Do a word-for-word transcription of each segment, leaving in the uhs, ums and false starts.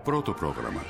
πρώτο πρόγραμμα.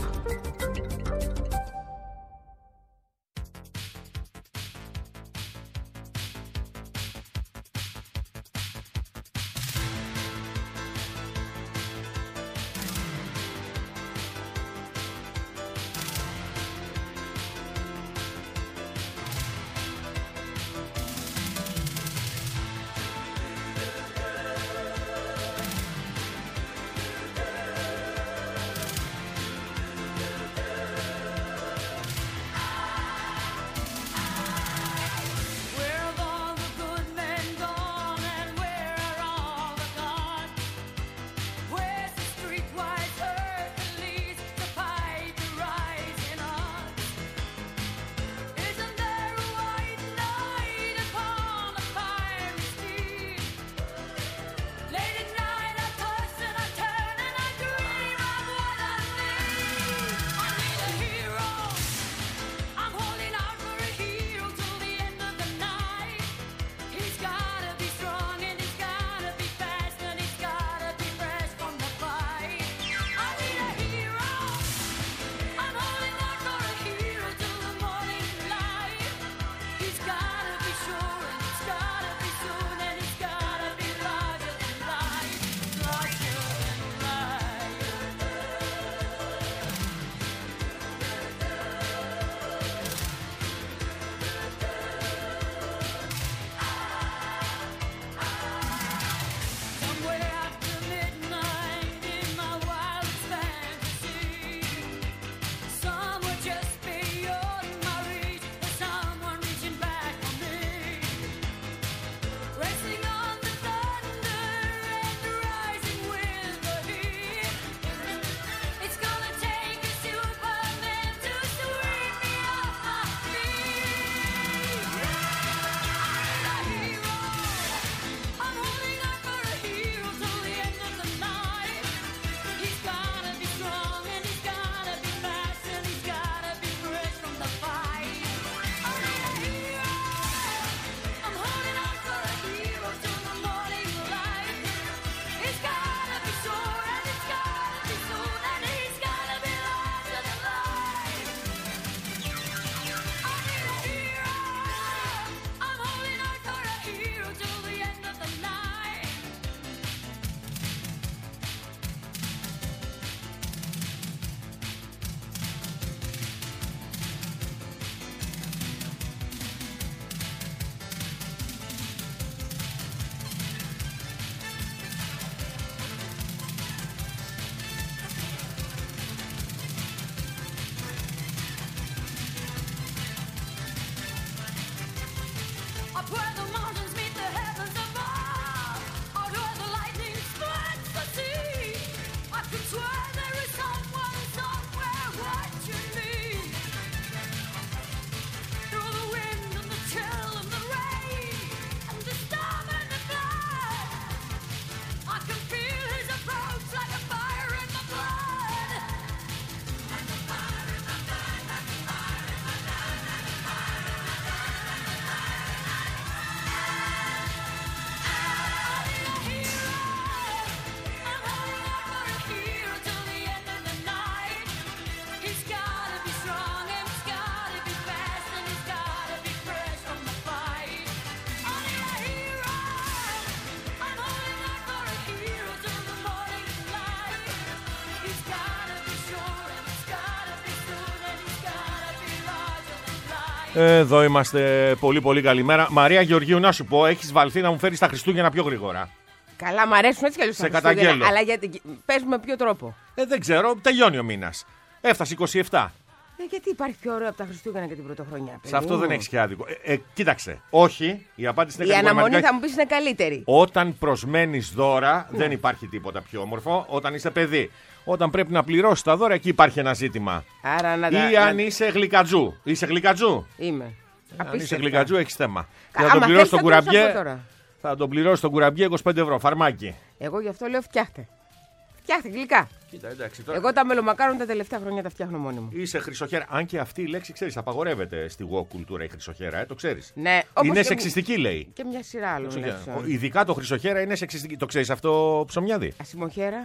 Εδώ είμαστε. Πολύ πολύ καλημέρα. Μαρία Γεωργίου, να σου πω, έχεις βαλθεί να μου φέρεις τα Χριστούγεννα πιο γρήγορα. Καλά, μ' αρέσουν έτσι κι αλλιώς τα Χριστούγεννα. Αλλά γιατί, πες με ποιο τρόπο. Ε, δεν ξέρω, τελειώνει ο μήνας. Έφτασε είκοσι επτά. Ε, γιατί υπάρχει πιο ωραίο από τα Χριστούγεννα και την Πρωτοχρονιά. Σε αυτό δεν έχεις και άδικο. Ε, ε, κοίταξε. Όχι, η απάντηση είναι η αναμονή θα μου πεις είναι καλύτερη. Όταν προσμένεις δώρα, ναι, δεν υπάρχει τίποτα πιο όμορφο. Όταν είσαι παιδί. Όταν πρέπει να πληρώσεις τα δώρα, εκεί υπάρχει ένα ζήτημα. Άρα, να, ή να, αν να... είσαι γλυκατζού. Είσαι γλυκατζού. Είμαι. Αν είσαι γλυκατζού, έχεις θέμα. Κα, θα τον πληρώσεις τον κουραμπιέ. Θα τον πληρώσει τον κουραμπιέ είκοσι πέντε ευρώ. Φαρμάκι. Εγώ γι' αυτό λέω φτιάχτε. Φτιάχτε γλυκά. Κοίτα, εντάξει, τώρα... Εγώ τα μελομακάρον τα τελευταία χρόνια τα φτιάχνω μόνη μου. Είσαι χρυσοχέρα. Αν και αυτή η λέξη, ξέρεις, απαγορεύεται στη woke κουλτούρα η χρυσοχέρα, ε, το ξέρεις. Ναι, είναι και... σεξιστική, λέει. Και μια σειρά άλλων. Ειδικά το χρυσοχέρα είναι σεξιστική. Το ξέρεις αυτό, Ψωμιάδη? Ασημοχέρα.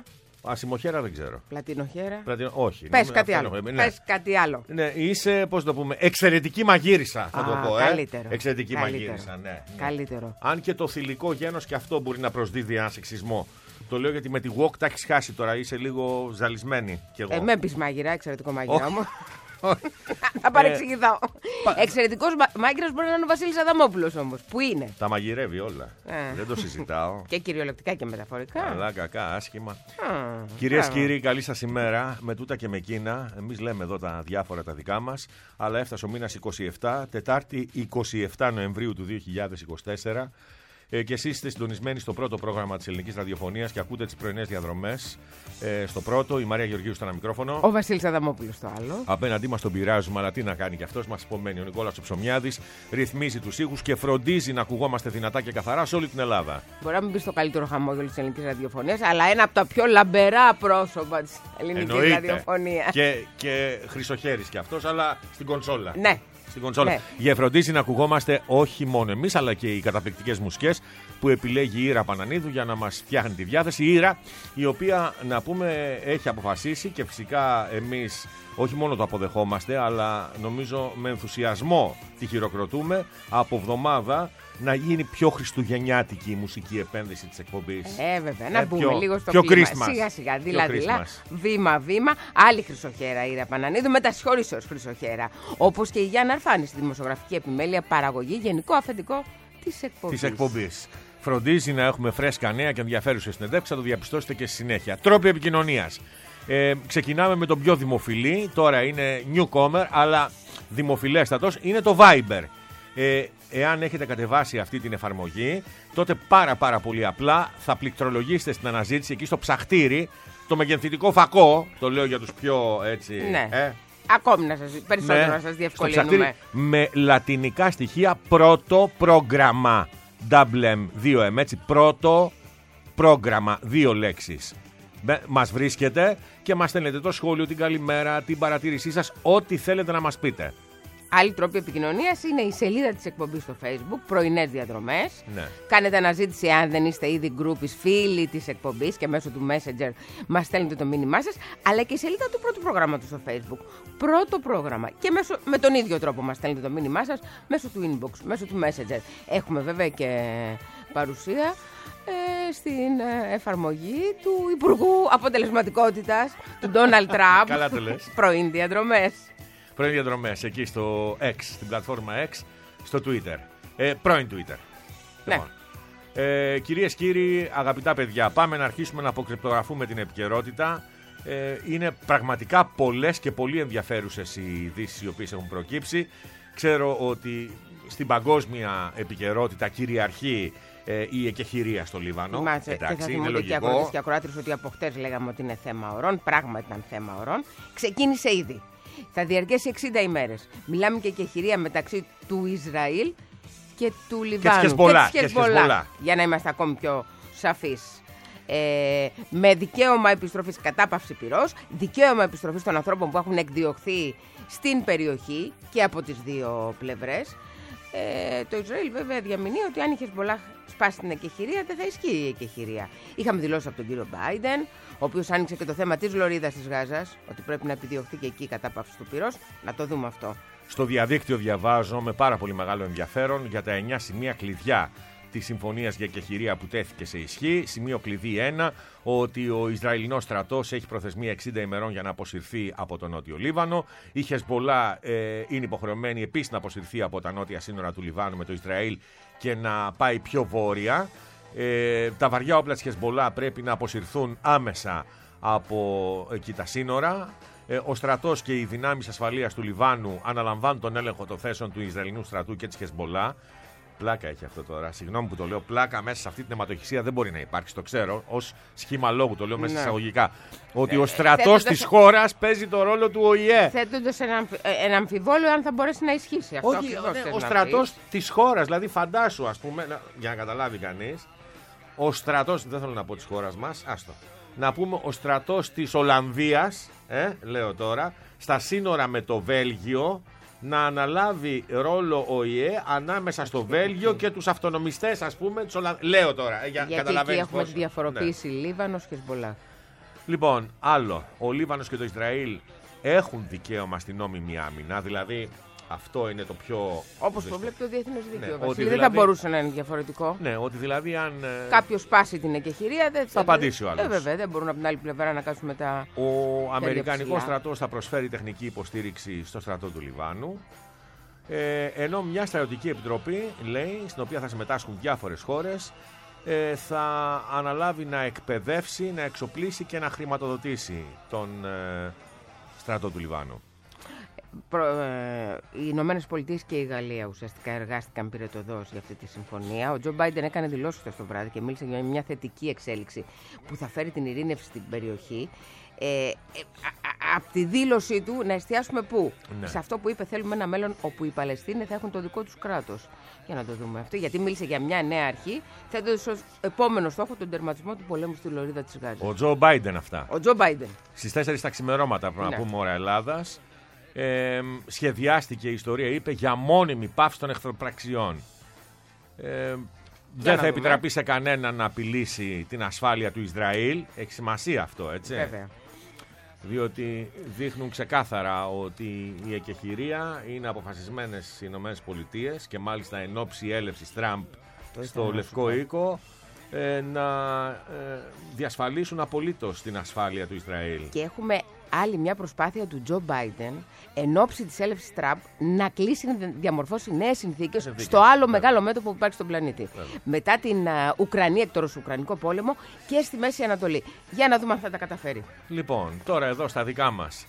Ασημοχέρα δεν ξέρω. Πλατινοχέρα. Πλατινο... Όχι. Πες κάτι άλλο. Ναι. Πες κάτι άλλο. Ναι, είσαι, πώς το πούμε, εξαιρετική μαγείρισα, θα Α, το πω. Καλύτερο. Ε. Εξαιρετική καλύτερο. μαγείρισα, ναι, ναι. Καλύτερο. Αν και το θηλυκό γένος και αυτό μπορεί να προσδίδει ένα σεξισμό. Το λέω γιατί με τη walk τα έχεις χάσει τώρα, είσαι λίγο ζαλισμένη κι εγώ. Ε, με πεις μάγειρα, εξαιρετικό μάγειρα μου. Θα παρεξηγηθώ. Εξαιρετικός μάγειρας μπορεί να είναι ο Βασίλης Αδαμόπουλος όμως. Πού είναι? Τα μαγειρεύει όλα. Δεν το συζητάω. Και κυριολεκτικά και μεταφορικά. Καλά, κακά, άσχημα. Κυρίες και κύριοι, καλή σας ημέρα. Με τούτα και με εκείνα. Εμείς λέμε εδώ τα διάφορα τα δικά μας. Αλλά έφτασε ο μήνας είκοσι επτά, Τετάρτη είκοσι επτά Νοεμβρίου του δύο χιλιάδες είκοσι τέσσερα. Ε, και εσείς είστε συντονισμένοι στο πρώτο πρόγραμμα της ελληνικής ραδιοφωνίας και ακούτε τις πρωινές διαδρομές. Ε, στο πρώτο, η Μαρία Γεωργίου στο ένα μικρόφωνο. Ο Βασίλης Αδαμόπουλος στο άλλο. Απέναντί μας τον πειράζουμε, αλλά τι να κάνει κι αυτός, μας υπομένει. Ο Νικόλας ο Ψωμιάδης ρυθμίζει τους ήχους και φροντίζει να ακουγόμαστε δυνατά και καθαρά σε όλη την Ελλάδα. Μπορεί να μην πει στο καλύτερο χαμόγελο της ελληνικής ραδιοφωνίας, αλλά ένα από τα πιο λαμπερά πρόσωπα της ελληνικής ραδιοφωνίας. Και, και χρυσοχέρης κι αυτός, αλλά στην κονσόλα. Ναι. Στην κονσόλα. Ναι. Για φροντίζει να ακουγόμαστε όχι μόνο εμείς, αλλά και οι καταπληκτικές μουσικές που επιλέγει η Ήρα Πανανίδου για να μας φτιάχνει τη διάθεση. Η Ήρα, η οποία να πούμε έχει αποφασίσει και φυσικά εμείς όχι μόνο το αποδεχόμαστε, αλλά νομίζω με ενθουσιασμό τη χειροκροτούμε από εβδομάδα να γίνει πιο χριστουγεννιάτικη η μουσική επένδυση της εκπομπής. Ε, βέβαια, να ε, μπούμε πιο, λίγο στο πιο κλίμα. Σιγά σιγά, δειλά-δειλά, βήμα-βήμα. Άλλη χρυσοχέρα η Ήρα Πανανίδου, με τα συγχωρήσεως χρυσοχέρα. Όπως και η Γιάννα Αρφάνη στη δημοσιογραφική επιμέλεια, παραγωγή, γενικό αφεντικό της εκπομπής. Της εκπομπής. Φροντίζει να έχουμε φρέσκα νέα και ενδιαφέρουσες συνεντεύξεις, θα το διαπιστώσετε και στη συνέχεια. Τρόποι επικοινωνίας. Ε, ξεκινάμε με τον πιο δημοφιλή, τώρα είναι newcomer, αλλά δημοφιλέστατος, είναι το Viber. Ε, εάν έχετε κατεβάσει αυτή την εφαρμογή, τότε πάρα πάρα πολύ απλά θα πληκτρολογήσετε στην αναζήτηση εκεί στο ψαχτήρι το μεγενθητικό φακό, το λέω για τους πιο έτσι... Ναι. Ε, Ακόμη να σας, περισσότερο με, να σας διευκολύνουμε. Με λατινικά στοιχεία, πρώτο πρόγραμμα. Double M, δύο M, έτσι, πρώτο πρόγραμμα, δύο λέξεις. Μας βρίσκετε και μας στέλνετε το σχόλιο, την καλημέρα, την παρατήρησή σας, ό,τι θέλετε να μας πείτε. Άλλοι τρόποι επικοινωνίας είναι η σελίδα της εκπομπής στο Facebook, πρωινές διαδρομές. Ναι. Κάνετε αναζήτηση αν δεν είστε ήδη γκρούπις, φίλοι της εκπομπής και μέσω του Messenger μας στέλνετε το μήνυμά σας. Αλλά και η σελίδα του πρώτου προγράμματος στο Facebook. Πρώτο πρόγραμμα. Και μέσω, με τον ίδιο τρόπο μας στέλνετε το μήνυμά σας μέσω του inbox, μέσω του Messenger. Έχουμε βέβαια και παρουσία ε, στην ε, εφαρμογή του Υπουργού Αποτελεσματικότητας, του Ντόναλντ Τραμπ. Καλά το λες. Πρωιν διαδρομές. Πρώην διαδρομές εκεί στο X, στην πλατφόρμα X, στο Twitter. Ε, πρώην Twitter. Ναι. Λοιπόν. Ε, κυρίες και κύριοι, αγαπητά παιδιά, πάμε να αρχίσουμε να αποκρυπτογραφούμε την επικαιρότητα. Ε, είναι πραγματικά πολλές και πολύ ενδιαφέρουσες οι ειδήσεις οι οποίες έχουν προκύψει. Ξέρω ότι στην παγκόσμια επικαιρότητα κυριαρχεί ε, η εκεχηρία στο Λίβανο. Μάτσε, εντάξει, και θα είναι λογικό. Και ακρότες και ακροάτρες ότι από χτες λέγαμε ότι είναι θέμα ωρών. Πράγμα ήταν θέμα ωρών. Ξεκίνησε ήδη. Θα διαρκέσει εξήντα ημέρες. Μιλάμε και εκεχηρία μεταξύ του Ισραήλ και του Λιβάνου. Και της Χεσμπολά. Για να είμαστε ακόμη πιο σαφείς. Ε, με δικαίωμα επιστροφής, κατάπαυση πυρός, δικαίωμα επιστροφής των ανθρώπων που έχουν εκδιωχθεί στην περιοχή και από τις δύο πλευρές. Ε, το Ισραήλ βέβαια διαμηνύει ότι αν η Χεσμπολά σπάσει την εκεχηρία δεν θα ισχύει η εκεχηρία. Είχαμε δηλώσει από τον κύριο Μπάιντεν, ο οποίος άνοιξε και το θέμα της Λωρίδας της Γάζας, ότι πρέπει να επιδιωχθεί και εκεί η κατάπαυση του πυρός. Να το δούμε αυτό. Στο διαδίκτυο διαβάζω με πάρα πολύ μεγάλο ενδιαφέρον για τα εννιά σημεία κλειδιά της συμφωνίας για εκεχηρία που τέθηκε σε ισχύ. Σημείο κλειδί ένα, ότι ο Ισραηλινός στρατός έχει προθεσμία εξήντα ημερών για να αποσυρθεί από το νότιο Λίβανο. Η Χεσμπολά ε, είναι υποχρεωμένη επίσης να αποσυρθεί από τα νότια σύνορα του Λιβάνου με το Ισραήλ και να πάει πιο βόρεια. Ε, τα βαριά όπλα της Χεσμπολά πρέπει να αποσυρθούν άμεσα από εκεί τα σύνορα. Ε, ο στρατός και οι δυνάμεις ασφαλείας του Λιβάνου αναλαμβάνουν τον έλεγχο των θέσεων του Ισραηλινού στρατού και της Χεσμπολά. Πλάκα έχει αυτό τώρα. Συγγνώμη που το λέω. Πλάκα μέσα σε αυτή την αιματοχυσία δεν μπορεί να υπάρξει. Το ξέρω. Ως σχήμα λόγου το λέω μέσα ναι. εισαγωγικά. Ότι ε, ο στρατός της σε... χώρας παίζει το ρόλο του Ο Η Ε. Θέτοντας ένα, ένα αμφιβόλιο αν θα μπορέσει να ισχύσει αυτό. Όχι, ναι, ο στρατός της χώρας. Δηλαδή, φαντάσου, ας πούμε, να, για να καταλάβει κανείς, ο στρατός. Δεν θέλω να πω της χώρας μας. Άστο. Να πούμε ο στρατός της Ολλανδίας, ε, λέω τώρα, στα σύνορα με το Βέλγιο. Να αναλάβει ρόλο ο Η Ε ανάμεσα στο Βέλγιο και τους αυτονομιστές, ας πούμε, τους Ολλανδ... Λέω τώρα, για γιατί εκεί έχουμε τη διαφοροποίηση ναι. Λίβανος και Χεσμπολά. Λοιπόν, άλλο. Ο Λίβανος και το Ισραήλ έχουν δικαίωμα στην νόμιμη άμυνα, δηλαδή αυτό είναι το πιο. Όπως το βλέπει το διεθνές δίκαιο. Ναι, δεν δηλαδή, θα μπορούσε να είναι διαφορετικό. Ναι, ότι δηλαδή αν. Κάποιος σπάσει την εκεχηρία, δεν θα απαντήσει ο άλλος. Ε, βέβαια, δεν μπορούν από την άλλη πλευρά να κάτσουν μετά. Ο Αμερικανικός στρατός θα προσφέρει τεχνική υποστήριξη στο στρατό του Λιβάνου. Ε, ενώ μια στρατιωτική επιτροπή, λέει, στην οποία θα συμμετάσχουν διάφορες χώρες, ε, θα αναλάβει να εκπαιδεύσει, να εξοπλίσει και να χρηματοδοτήσει τον ε, στρατό του Λιβάνου. Προ, ε, οι Ηνωμένες Πολιτείες και η Γαλλία ουσιαστικά εργάστηκαν πυρετοδός για αυτή τη συμφωνία. Ο Τζο Μπάιντεν έκανε δηλώσεις αυτό το βράδυ και μίλησε για μια θετική εξέλιξη που θα φέρει την ειρήνευση στην περιοχή. Ε, ε, από τη δήλωσή του να εστιάσουμε πού? Ναι. Σε αυτό που είπε, θέλουμε ένα μέλλον όπου οι Παλαιστίνοι θα έχουν το δικό τους κράτος. Για να το δούμε αυτό, γιατί μίλησε για μια νέα αρχή, θέτοντας ως επόμενο στόχο τον τερματισμό του πολέμου στη Λωρίδα της Γάζας. Ο Τζο Μπάιντεν αυτά. Ο Τζο Μπάιντεν. Στις τέσσερις τα ξημερώματα, πρέπει να πούμε ώρα Ελλάδας, ε, σχεδιάστηκε η ιστορία, είπε, για μόνιμη πάυση των εχθροπραξιών. Ε, δεν θα επιτραπεί σε κανένα να απειλήσει την ασφάλεια του Ισραήλ. Έχει σημασία αυτό, έτσι. Βέβαια. Διότι δείχνουν ξεκάθαρα ότι η εκεχηρία είναι αποφασισμένες στις Ηνωμένες Πολιτείες και μάλιστα εν ώψη έλευσης Τραμπ στο Λευκό Οίκο ε, να ε, διασφαλίσουν απολύτως την ασφάλεια του Ισραήλ. Και έχουμε άλλη μια προσπάθεια του Τζο Μπάιντεν εν ώψη της έλευσης Τραμπ να κλείσει, να διαμορφώσει νέες συνθήκες συνθήκες. στο άλλο Βέβαια. μεγάλο μέτωπο που υπάρχει στον πλανήτη. Βέβαια. Μετά την uh, Ουκρανία, εκ του Ουκρανικό πόλεμο και στη Μέση Ανατολή. Για να δούμε αν θα τα καταφέρει. Λοιπόν, τώρα εδώ στα δικά μας.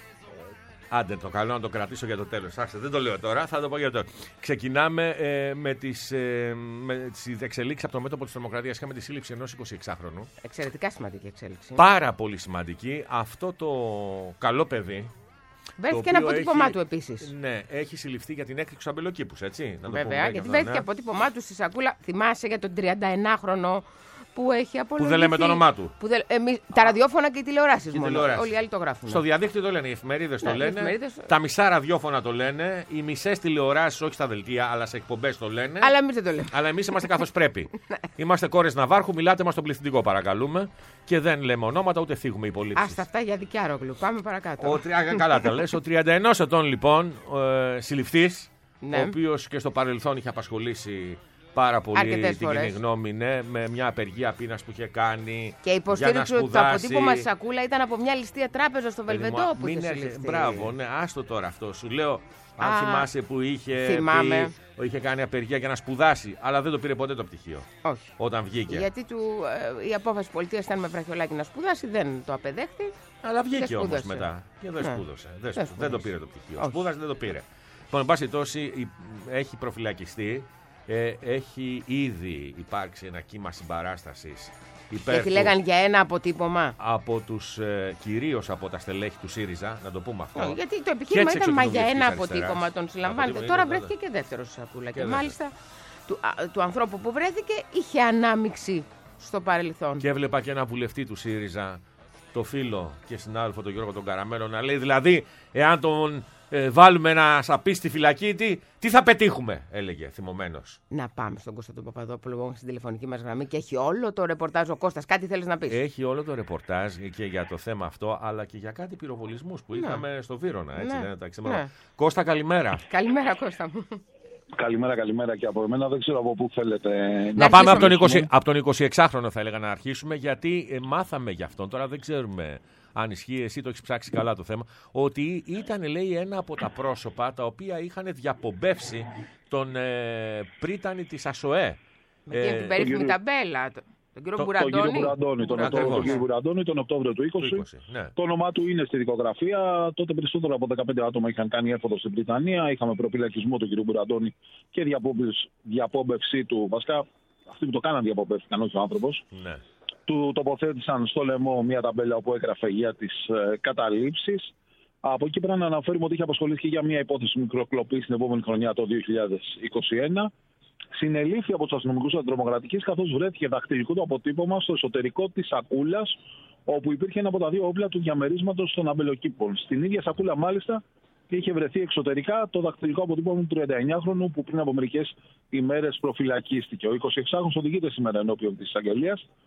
Άντε, το καλό να το κρατήσω για το τέλος. Άξτε, δεν το λέω τώρα, θα το πω για το τέλος. Ξεκινάμε ε, με τις, ε, με τις εξελίξεις από το μέτωπο της Τρομοκρατίας. Είχαμε τη σύλληψη ενός εικοσιεξάχρονου. Εξαιρετικά σημαντική εξέλιξη. Πάρα πολύ σημαντική. Αυτό το καλό παιδί. Βρέθηκε ένα αποτύπωμά του επίσης. Ναι, έχει συλληφθεί για την έκρηξη του αμπελοκήπους, έτσι. Να το Βέβαια, πούμε, γιατί βρέθηκε ναι. αποτύπωμά του στη σακούλα. Θυμάσαι για τον τριανταενάχρονο. Που έχει απολογηθεί. Που δεν λέμε το όνομά του. Που δεν, εμείς, τα ραδιόφωνα και οι τηλεοράσεις μόνο. Όλοι οι άλλοι το γράφουν. Στο διαδίκτυο το λένε, οι εφημερίδες ναι, το λένε. Εφημερίδες... Τα μισά ραδιόφωνα το λένε. Οι μισές τηλεοράσεις, όχι στα δελτία, αλλά σε εκπομπές το λένε. Αλλά εμείς δεν το λέμε. Αλλά εμείς είμαστε καθώς πρέπει. Είμαστε κόρες Ναβάρχου, μιλάτε μας στον πληθυντικό, παρακαλούμε. Και δεν λέμε ονόματα, ούτε θίγουμε υπολείψεις. Άστα αυτά για δικιάρογλου. Πάμε παρακάτω. Ο, καλά τα λες. Ο τριανταενός ετών λοιπόν ε, συλληφθής, ναι. ο οποίος και στο παρελθόν είχε απασχολήσει. Πάρα πολύ Αρκετές την κοινή γνώμη, ναι, με μια απεργία πείνας που είχε κάνει. Και υποστήριξε ότι το αποτύπωμα σακούλα ήταν από μια ληστεία τράπεζα στο Βελβεντό που είχε συλληφθεί. Μπράβο, ναι, άστο τώρα αυτό. Σου λέω, αν Α, θυμάσαι που είχε, πει, είχε κάνει απεργία για να σπουδάσει, αλλά δεν το πήρε ποτέ το πτυχίο. Όχι. Όταν βγήκε. Γιατί του, ε, η απόφαση της πολιτείας ήταν με βραχιολάκι να σπουδάσει, δεν το απεδέχτη. Αλλά βγήκε όμως μετά. Και δεν ναι. σπούδασε. Δεν, δεν, δεν το πήρε το πτυχίο. Σπούδασε, δεν το πήρε. Λοιπόν, εν πάση τόση, έχει προφυλακιστεί. Ε, έχει ήδη υπάρξει ένα κύμα συμπαράστασης. Γιατί λέγαν για ένα αποτύπωμα. Από τους, ε, κυρίως από τα στελέχη του ΣΥΡΙΖΑ, να το πούμε αυτό. Oh, γιατί το επιχείρημα ήταν μα για ένα αποτύπωμα τον συλλαμβάνεται. Τώρα βρέθηκε και δεύτερο σακούλα. Και, και μάλιστα του, α, του ανθρώπου που βρέθηκε είχε ανάμειξη στο παρελθόν. Και έβλεπα και ένα βουλευτή του ΣΥΡΙΖΑ, το φίλο και συνάδελφο τον Γιώργο τον Καραμένο, να λέει δηλαδή, εάν τον ε, βάλουμε ένα σαπί στη φυλακή, τι, τι θα πετύχουμε, έλεγε θυμωμένος. Να πάμε στον Κώστα τον Παπαδόπουλο στην τηλεφωνική μας γραμμή και έχει όλο το ρεπορτάζ ο Κώστας. Κάτι θέλεις να πεις? Έχει όλο το ρεπορτάζ και για το θέμα αυτό, αλλά και για κάτι πυροβολισμούς που ναι. είχαμε στο Βύρωνα. Έτσι, ναι. Ναι, ναι. Κώστα, καλημέρα. Καλημέρα, Κώστα μου. Καλημέρα, καλημέρα και από εμένα. Δεν ξέρω από πού θέλετε να, να πάμε από τον, είκοσι, από τον εικοσιεξάχρονο, θα έλεγα, να αρχίσουμε, γιατί ε, μάθαμε γι' αυτόν. Τώρα δεν ξέρουμε αν ισχύει, εσύ το έχεις ψάξει καλά το θέμα, ότι ήταν, λέει, ένα από τα πρόσωπα τα οποία είχαν διαπομπεύσει τον ε, πρίτανη της ΑΣΟΕ. Με ε, την περίφημη ταμπέλα. Τον κύριο Μπουραντώνη. Τον κύριο Μπουραντώνη, τον Οκτώβριο του είκοσι. είκοσι ναι. Το όνομά του είναι στη δικογραφία. Τότε περισσότερο από δεκαπέντε άτομα είχαν κάνει έφοδο στην Βρυτανία. Είχαμε προπυλακισμό του κύριου Μπουραντώνη και διαπόμπευσή του. Βασικά, αυτοί που το κάναν διαπόμπευστηκαν, όχι ο άνθρωπος. Ναι. Του τοποθέτησαν στο λαιμό μια ταμπέλα όπου έγραφε για τις ε, καταλήψεις. Από εκεί πρέπει να αναφέρουμε ότι είχε απασχοληθεί για μια υπόθεση μικροκλοπής την επόμενη χρονιά, το δύο χιλιάδες είκοσι ένα. Συνελήφθη από τους αστυνομικούς αντιτρομοκρατικής, καθώς βρέθηκε δαχτυλικό του αποτύπωμα στο εσωτερικό της σακούλας, όπου υπήρχε ένα από τα δύο όπλα του διαμερίσματος των αμπελοκήπων. Στην ίδια σακούλα, μάλιστα, είχε βρεθεί εξωτερικά το δαχτυλικό αποτύπωμα του τριανταεννιάχρονου, που πριν από μερικές ημέρες προφυλακίστηκε. Ο εικοσιεξάχρονος οδηγείται σήμερα ενώπιον της εισαγγελίας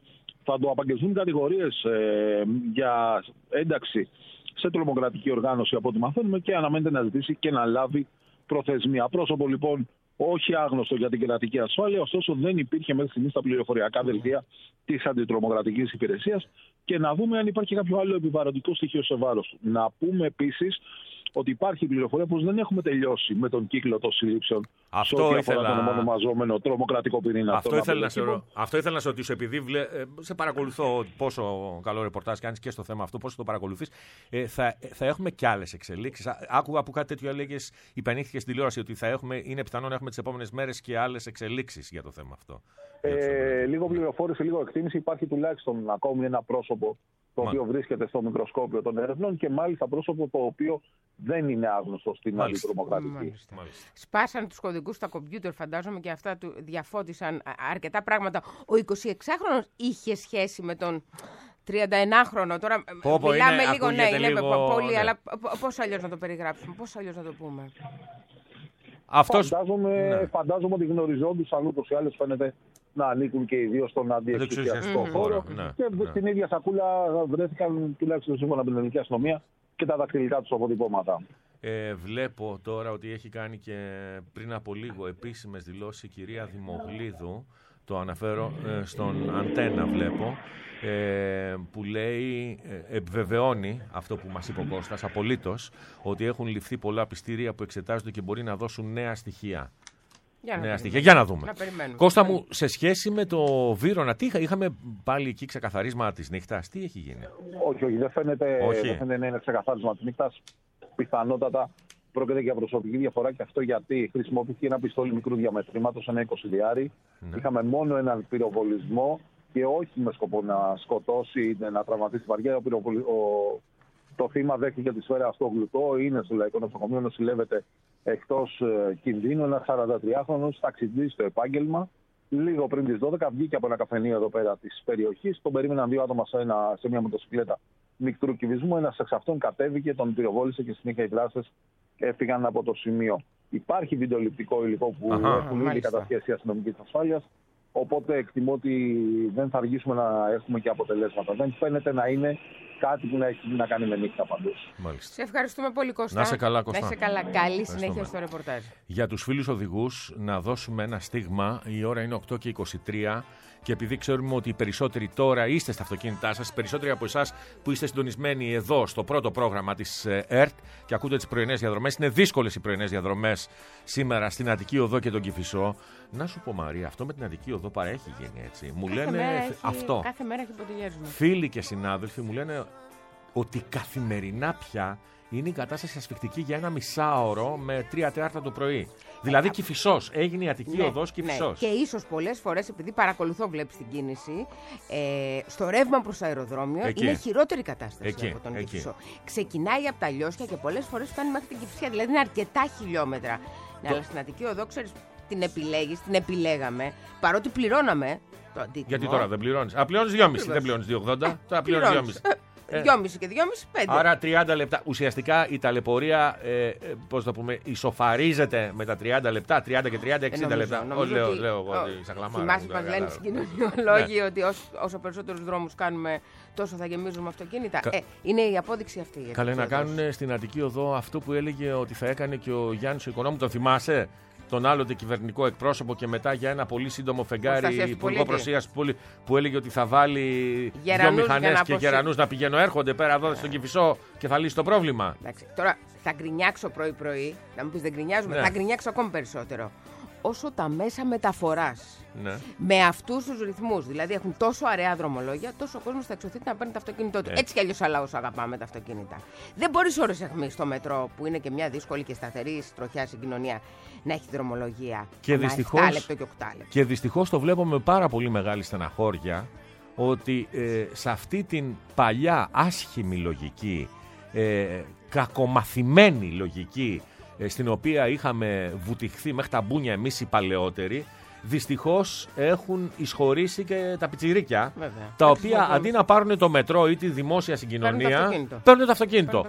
θα του απαγγελθούν κατηγορίες ε, για ένταξη σε τρομοκρατική οργάνωση από ό,τι μαθαίνουμε και αναμένεται να ζητήσει και να λάβει προθεσμία. Πρόσωπο λοιπόν όχι άγνωστο για την κρατική ασφάλεια, ωστόσο δεν υπήρχε μέχρι στιγμή στα πληροφοριακά δελτία της αντιτρομοκρατικής υπηρεσίας και να δούμε αν υπάρχει κάποιο άλλο επιβαρυντικό στοιχείο σε βάρος του. Να πούμε επίσης ότι υπάρχει πληροφορία πως δεν έχουμε τελειώσει με τον κύκλο των συλλήψεων αυτό σε ό,τι ήθελα... αφορά τον ονομαζόμενο τρομοκρατικό πυρήνα. Αυτό, ήθελα να, σε... αυτό ήθελα να σε ρωτήσω, επειδή βλέ... σε παρακολουθώ πόσο καλό ρεπορτάζ κάνεις και στο θέμα αυτό, πόσο το παρακολουθείς, ε, θα, θα έχουμε κι άλλες εξελίξεις. Άκουγα που κάτι τέτοιο έλεγες, υπενήχθηκε στην τηλεόραση, ότι θα έχουμε, είναι πιθανό να έχουμε τις επόμενες μέρες και άλλες εξελίξεις για το θέμα αυτό. Ε, λίγο πληροφόρηση, λίγο εκτίμηση. Υπάρχει τουλάχιστον ακόμη ένα πρόσωπο το οποίο Μα... βρίσκεται στο μικροσκόπιο των ερευνών και μάλιστα πρόσωπο το οποίο δεν είναι άγνωστο στην αντιτρομοκρατική. Σπάσαν τους κωδικούς στα κομπιούτερ, φαντάζομαι, και αυτά του διαφώτισαν αρκετά πράγματα. Ο εικοσιεξάχρονος είχε σχέση με τον τριανταενάχρονο. Τώρα πω, πω, μιλάμε είναι, λίγο, ναι, είναι λίγο, πολύ, ναι. αλλά πώς αλλιώς να το περιγράψουμε, πώς αλλιώς να το πούμε. Αυτός... Φαντάζομαι, ναι. φαντάζομαι ότι γνωριζόντουσαν ούτως ή άλλως, φαίνεται να ανήκουν και οι δύο στον αντιεκκλησιαστικό mm-hmm. χώρο. Ναι, και ναι. στην ίδια σακούλα βρέθηκαν, τουλάχιστον σύμφωνα με την ελληνική αστυνομία, και τα δακτυλικά τους αποτυπώματα. Ε, βλέπω τώρα ότι έχει κάνει και πριν από λίγο επίσημες δηλώσεις η κυρία Δημογλίδου, το αναφέρω ε, στον Αντένα βλέπω, ε, που λέει, ε, επιβεβαιώνει αυτό που μας είπε ο Κώστας απολύτως, ότι έχουν ληφθεί πολλά πιστήρια που εξετάζονται και μπορεί να δώσουν νέα στοιχεία. Για να, νέα στοιχεία. Για να δούμε. Να Κώστα μου, σε σχέση με το Βύρωνα, τι είχα, είχαμε πάλι εκεί ξεκαθαρίσμα της νύχτας, τι έχει γίνει? Όχι, όχι, δεν φαίνεται, όχι. Δεν φαίνεται να είναι ξεκαθάρισμα της νύχτας. Πιθανότατα πρόκειται για προσωπική διαφορά, και αυτό γιατί χρησιμοποιήθηκε ένα πιστόλι μικρού διαμετρήματος, ένα είκοσι διάρι. Ναι. Είχαμε μόνο έναν πυροβολισμό και όχι με σκοπό να σκοτώσει ή να τραυματίσει βαριά. Ο πυροβολι... ο... Το θύμα δέχτηκε τη σφαίρα στο γλουτό, είναι στο Λαϊκό Νοσοκομείο, νοσηλεύεται εκτός ε, κινδύνου. Ένα σαραντατριάχρονος ταξιδί στο επάγγελμα. Λίγο πριν τις δώδεκα βγήκε από ένα καφενείο εδώ πέρα της περιοχής. Τον περίμεναν δύο άτομα σε, ένα, σε μια μοτοσυκλέτα μικρού κυβισμού. Ένας εξ αυτών κατέβηκε, τον πυροβόλησε και συνέχεια οι δράστες έφυγαν από το σημείο. Υπάρχει βιντεοληπτικό υλικό που Αχα, έχουν ήδη κατασχέσει η αστυνομική της ασφάλειας. Οπότε εκτιμώ ότι δεν θα αργήσουμε να έχουμε και αποτελέσματα. Δεν φαίνεται να είναι κάτι που να έχει να κάνει με νύχτα παντούς. Σε ευχαριστούμε πολύ, Κώστα. Να σε καλά, Κώστα. Να σε καλά. Καλή συνέχεια στο ρεπορτάζ. Για τους φίλους οδηγούς, να δώσουμε ένα στίγμα. Η ώρα είναι οκτώ και είκοσι τρία. Και επειδή ξέρουμε ότι οι περισσότεροι τώρα είστε στα αυτοκίνητά σας, οι περισσότεροι από εσάς που είστε συντονισμένοι εδώ στο πρώτο πρόγραμμα της ΕΡΤ και ακούτε τις πρωινές διαδρομές, είναι δύσκολες οι πρωινές διαδρομές σήμερα στην Αττική Οδό και τον Κηφισό. Να σου πω, Μαρία, αυτό με την Αττική Οδό παρέχει γίνει έτσι. Μου κάθε λένε μέρα έχει, αυτό. Κάθε μέρα έχει ποτηλιάρισμα. Φίλοι και συνάδελφοι μου λένε ότι καθημερινά πια είναι η κατάσταση ασφικτική για ένα μισάωρο με τρία τέταρτα το πρωί. Δηλαδή, Κηφισός. Έγινε η Αττική ναι, Οδός Κηφισός. Ναι. Και ίσως πολλές φορές, επειδή παρακολουθώ, βλέπεις την κίνηση, ε, στο ρεύμα προς το αεροδρόμιο εκεί. Είναι χειρότερη κατάσταση εκεί. από τον εκεί. Κηφισό. Ξεκινάει από τα Λιώσια και πολλές φορές φτάνει μέχρι την Κηφισιά. Δηλαδή, είναι αρκετά χιλιόμετρα. Ναι, αλλά στην Αττική Οδό, ξέρεις, την επιλέγεις, την επιλέγαμε, παρότι πληρώναμε το αντίτιμο. Γιατί τώρα δεν πληρώνεις? Α, πληρώνεις δυόμισι, δεν πληρώνεις δύο ογδόντα. Τώρα πληρώνεις δυόμισι. Ε, δυόμισι και δυόμισι, πέντε. Άρα τριάντα λεπτά. Ουσιαστικά η ταλαιπωρία, ε, πώς το πούμε, ισοφαρίζεται με τα τριάντα λεπτά, τριάντα και τριάντα, εξήντα ε, λεπτά. Νομίζω λέω, ότι, λέω εγώ ότι σακλαμάρα. Θυμάσαι μας λένε οι κοινωνιολόγοι ότι όσο, όσο περισσότερους δρόμους κάνουμε, τόσο θα γεμίζουμε αυτοκίνητα. Κα... Ε, είναι η απόδειξη αυτή. Καλέ να κάνουν στην Αττική Οδό αυτό που έλεγε ότι θα έκανε και ο Γιάννης ο Οικονόμου. Τον θυμάσαι? Τον άλλοτε κυβερνητικό εκπρόσωπο και μετά για ένα πολύ σύντομο φεγγάρι υπουργό προστασίας που έλεγε ότι θα βάλει δύο μηχανές και γερανούς να πηγαίνουν έρχονται πέρα εδώ στον Κηφισό και θα λύσει το πρόβλημα. Εντάξει, τώρα θα γκρινιάξω πρωί-πρωί, να μου πεις δεν γκρινιάζουμε, ναι. Θα γκρινιάξω ακόμη περισσότερο. Όσο τα μέσα μεταφοράς ναι. με αυτούς τους ρυθμούς, δηλαδή έχουν τόσο αραιά δρομολόγια, τόσο ο κόσμος θα εξωθεί να παίρνει το αυτοκίνητό του. Έτσι, Έτσι κι αλλιώς ο λαός αγαπάμε τα αυτοκίνητα. Δεν μπορείς ώρες αιχμή στο μετρό, που είναι και μια δύσκολη και σταθερή τροχιά συγκοινωνία, να έχει δρομολογία. Και δυστυχώς, λεπτό και οκτώ λεπτό. Και δυστυχώς το βλέπουμε με πάρα πολύ μεγάλη στεναχώρια ότι ε, σε αυτή την παλιά άσχημη λογική, ε, κακομαθημένη λογική, στην οποία είχαμε βουτυχθεί μέχρι τα μπούνια εμείς οι παλαιότεροι, δυστυχώς έχουν εισχωρήσει και τα πιτσιρίκια, βέβαια, τα οποία αντί να πάρουν το μετρό ή τη δημόσια συγκοινωνία, παίρνουν το αυτοκίνητο.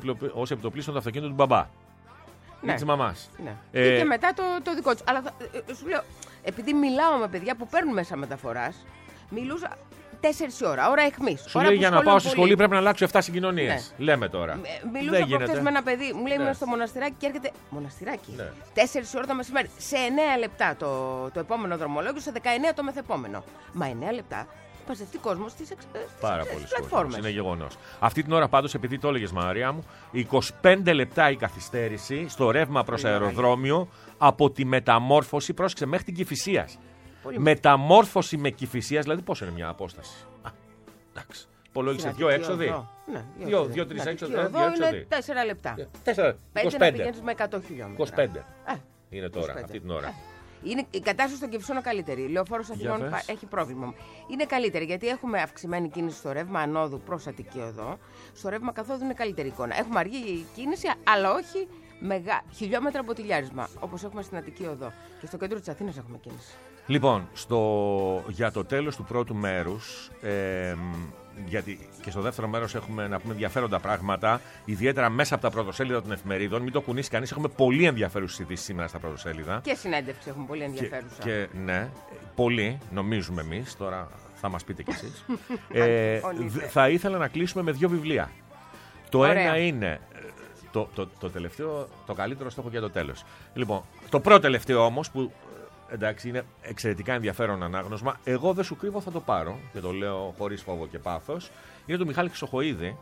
Ως επιτοπλίστων το αυτοκίνητο του μπαμπά. Ναι. Της μαμάς. Ναι. Ε... Και μετά το, το δικό τους. Αλλά θα, σου λέω, επειδή μιλάω με παιδιά που παίρνουν μέσα μεταφοράς, μιλούσα τέσσερις η ώρα, ώρα αιχμής. Σου λέει για να πάω στη σχολή πρέπει να αλλάξω επτά συγκοινωνίες. Ναι. Λέμε τώρα. Ε, μιλούσα προχθές με ένα παιδί, μου λέει ήμουν ναι. στο μοναστηράκι και έρχεται. Μοναστηράκι. Ναι. τέσσερις η ώρα το μεσημέρι. Σε εννέα λεπτά το, το επόμενο δρομολόγιο, σε δεκαεννέα το μεθεπόμενο. Μα εννέα λεπτά. Μαζευτεί κόσμο στις πλατφόρμες. Είναι γεγονός. Αυτή την ώρα πάντως, επειδή το έλεγες Μαρία μου, είκοσι πέντε λεπτά η καθυστέρηση στο ρεύμα προς αεροδρόμιο από τη μεταμόρφωση, πρόσεξε, μέχρι την Κηφισίας. Μεταμόρφωση με Κηφισίας, δηλαδή πόσο είναι μια απόσταση. Α, εντάξει. Υπολόγισε δύο έξοδοι. Δύο-τρεις έξοδοι. Εδώ είναι τέσσερα λεπτά. Πέντε να πηγαίνεις με εκατό χιλιόμετρα. είκοσι πέντε είναι τώρα, αυτή την ώρα. Είναι, η κατάσταση στον Κηφισόνα καλύτερη. Η Λεωφόρος Αθηνών έχει πρόβλημα. Είναι καλύτερη γιατί έχουμε αυξημένη κίνηση στο ρεύμα ανόδου προς Αττική Οδό. Στο ρεύμα καθόδου είναι καλύτερη εικόνα. Έχουμε αργή κίνηση, αλλά όχι μεγα... χιλιόμετρα μποτιλιάρισμα, όπως έχουμε στην Αττική Οδό. Και στο κέντρο της Αθήνας έχουμε κίνηση. Λοιπόν, στο... για το τέλος του πρώτου μέρους, ε, γιατί και στο δεύτερο μέρος έχουμε να πούμε ενδιαφέροντα πράγματα, ιδιαίτερα μέσα από τα πρωτοσέλιδα των εφημερίδων. Μην το κουνήσει κανείς, έχουμε πολύ ενδιαφέρουσες ειδήσεις σήμερα στα πρωτοσέλιδα. Και συνέντευξη έχουμε πολύ ενδιαφέρουσα. Και, και ναι, πολύ, νομίζουμε εμείς, τώρα θα μας πείτε κι εσείς. ε, θα ήθελα να κλείσουμε με δύο βιβλία. Το Ωραία. Ένα είναι. Το, το, το τελευταίο, το καλύτερο στόχο για το τέλος. Λοιπόν, το πρώτο τελευταίο όμως που. Εντάξει, είναι εξαιρετικά ενδιαφέρον ανάγνωσμα. Εγώ δεν σου κρύβω, θα το πάρω και το λέω χωρίς φόβο και πάθος. Είναι του Μιχάλη Χρυσοχοΐδη.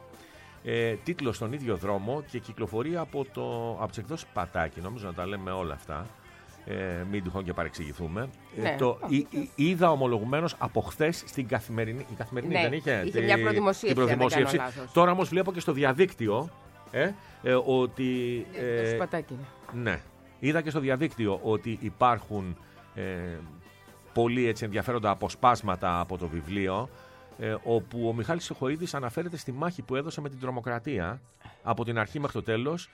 Ε, τίτλος «Στον ίδιο δρόμο» και κυκλοφορεί από, το, από τις εκδόσεις Πατάκη. Νομίζω να τα λέμε όλα αυτά. Ε, μην τυχόν και παρεξηγηθούμε. Ναι. Ε, το, εί, εί, είδα ομολογουμένως από χθες στην καθημερινή. Η καθημερινή ναι, δεν είχε. Είχε τη, μια προδημοσίευση. Την προδημοσίευση. Τώρα όμως βλέπω και στο διαδίκτυο ε, ε, ότι. Ε, Πατάκη. Ναι. Είδα και στο διαδίκτυο ότι υπάρχουν. Ε, πολύ έτσι ενδιαφέροντα αποσπάσματα από το βιβλίο, ε, όπου ο Μιχάλης Χρυσοχοΐδης αναφέρεται στη μάχη που έδωσε με την τρομοκρατία από την αρχή μέχρι το τέλος,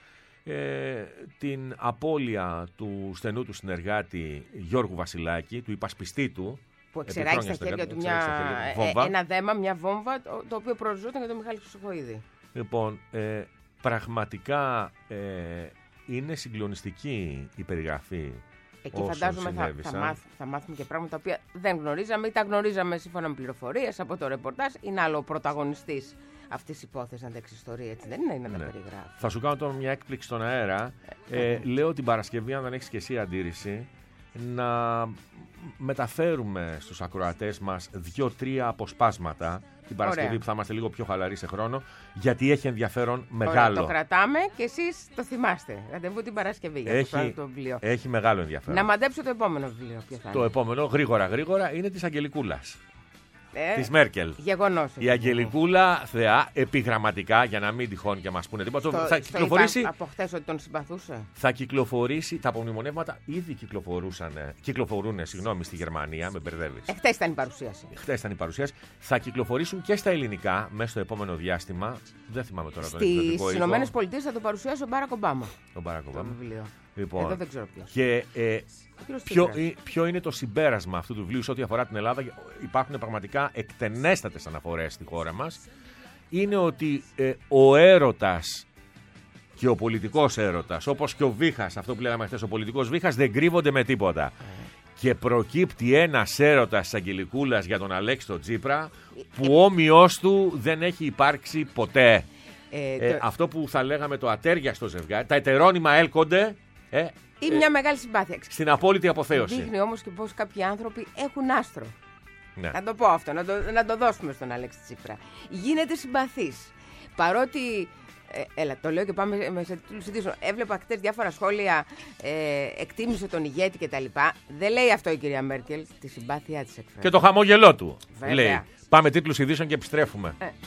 ε, την απώλεια του στενού του συνεργάτη Γιώργου Βασιλάκη, του υπασπιστή του, που εξεράγει στα χέρια του μια, ε, ένα δέμα, μια βόμβα, το, το οποίο προοριζόταν για τον Μιχάλη Χρυσοχοΐδη. Λοιπόν, ε, πραγματικά ε, είναι συγκλονιστική η περιγραφή. Εκεί φαντάζομαι θα, θα, μάθ, θα μάθουμε και πράγματα τα οποία δεν γνωρίζαμε ή τα γνωρίζαμε σύμφωνα με πληροφορίες από το ρεπορτάζ. Είναι άλλο ο πρωταγωνιστής αυτής της υπόθεσης να αντέξει ιστορία, έτσι δεν είναι, είναι να ναι. τα περιγράφει. Θα σου κάνω τώρα μια έκπληξη στον αέρα. Ε, ε, λέω την Παρασκευή, αν δεν έχεις και εσύ αντίρρηση, να μεταφέρουμε στους ακροατές μας δύο-τρία αποσπάσματα την Παρασκευή. Ωραία. Που θα είμαστε λίγο πιο χαλαροί σε χρόνο, γιατί έχει ενδιαφέρον μεγάλο. Ωραία, το κρατάμε και εσείς το θυμάστε. Ραντεβού την Παρασκευή για έχει, το βιβλίο. Έχει μεγάλο ενδιαφέρον. Να μαντέψω το επόμενο βιβλίο. Ποιο θα είναι. Το επόμενο, γρήγορα γρήγορα, είναι της Αγγελικούλας. Ε, της Μέρκελ. Γεγονός. Η Αγγελικούλα θεά, επιγραμματικά, για να μην τυχόν και μας πούνε τίποτα. Στο, θα κυκλοφορήσει. Είπα από χθες ότι τον συμπαθούσε. Θα κυκλοφορήσει. Τα απομνημονεύματα ήδη κυκλοφορούσαν. Κυκλοφορούν, συγγνώμη, στη Γερμανία. Με μπερδεύεις. Ε, χθες ήταν η παρουσίαση. Χθες ήταν η παρουσίαση. Θα κυκλοφορήσουν και στα ελληνικά μέσα στο επόμενο διάστημα. Δεν θυμάμαι τώρα τον εκδοτικό. Στις Ηνωμένες Πολιτείες θα το παρουσιάσει ο Μπάρακ Ομπάμα. Ο Μπάρακ Ομπάμα. Λοιπόν, εδώ δεν ξέρω ποιος. Και ε, ποιο, ποιο είναι το συμπέρασμα αυτού του βιβλίου σε ό,τι αφορά την Ελλάδα? Υπάρχουν πραγματικά εκτενέστατες αναφορές στη χώρα μας. Είναι ότι ε, ο έρωτας και ο πολιτικός έρωτας, όπως και ο βήχας, αυτό που λέγαμε χθες, ο πολιτικός βήχας, δεν κρύβονται με τίποτα. Mm. Και προκύπτει ένας έρωτας της Αγγελικούλας για τον Αλέξη τον Τσίπρα, που όμοιος του δεν έχει υπάρξει ποτέ. Ε, ε, το... Αυτό που θα λέγαμε το ατέριαστο ζευγάρι, τα ετερόνυμα έλκονται. Ε, ή μια ε, μεγάλη συμπάθεια. Στην απόλυτη αποθέωση. Δείχνει όμως και πως κάποιοι άνθρωποι έχουν άστρο. Ναι. Να το πω αυτό, να το, να το δώσουμε στον Αλέξη Τσίπρα. Γίνεται συμπαθής. Παρότι. Ε, έλα, το λέω και πάμε με σε τίτλους ειδήσεων. Έβλεπα χτες διάφορα σχόλια, ε, εκτίμησε τον ηγέτη κτλ. Δεν λέει αυτό η κυρία Μέρκελ. Τη συμπάθειά της εκφράζει. Και το χαμόγελό του. Βέβαια. Λέει. Πάμε τίτλους ειδήσεων και επιστρέφουμε. Ε.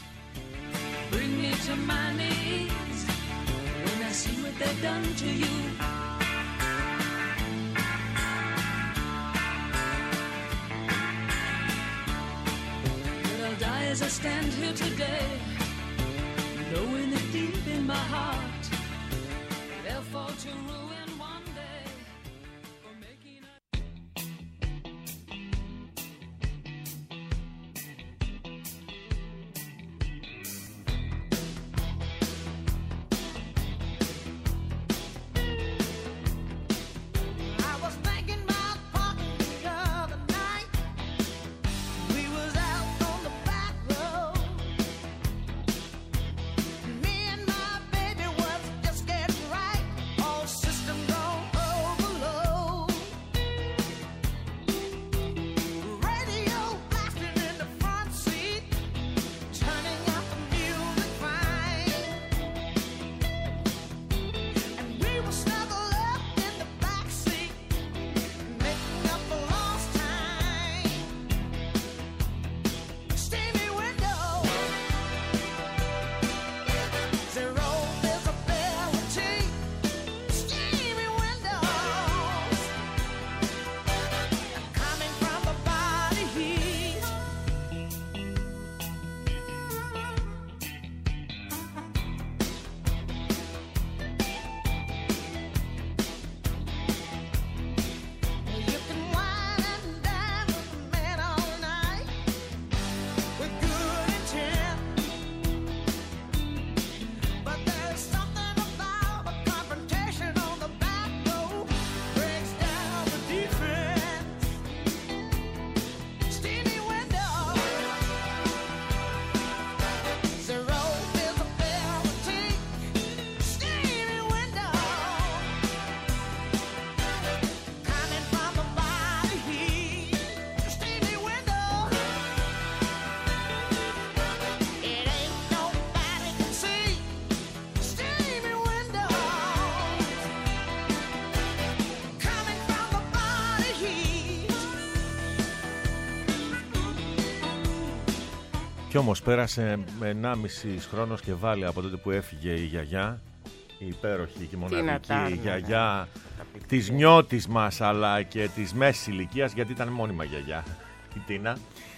As I stand here today, knowing that deep in my heart, they'll fall to ruin one day for making a... I was thinking about parking the other night. We was out on the back. κι όμως πέρασε ενάμιση χρόνος και βάλει από τότε που έφυγε η γιαγιά, η υπέροχη και μοναδική η γιαγιά της νιώτης μας, αλλά και της μέσης ηλικίας, γιατί ήταν μόνιμα γιαγιά η Τίνα.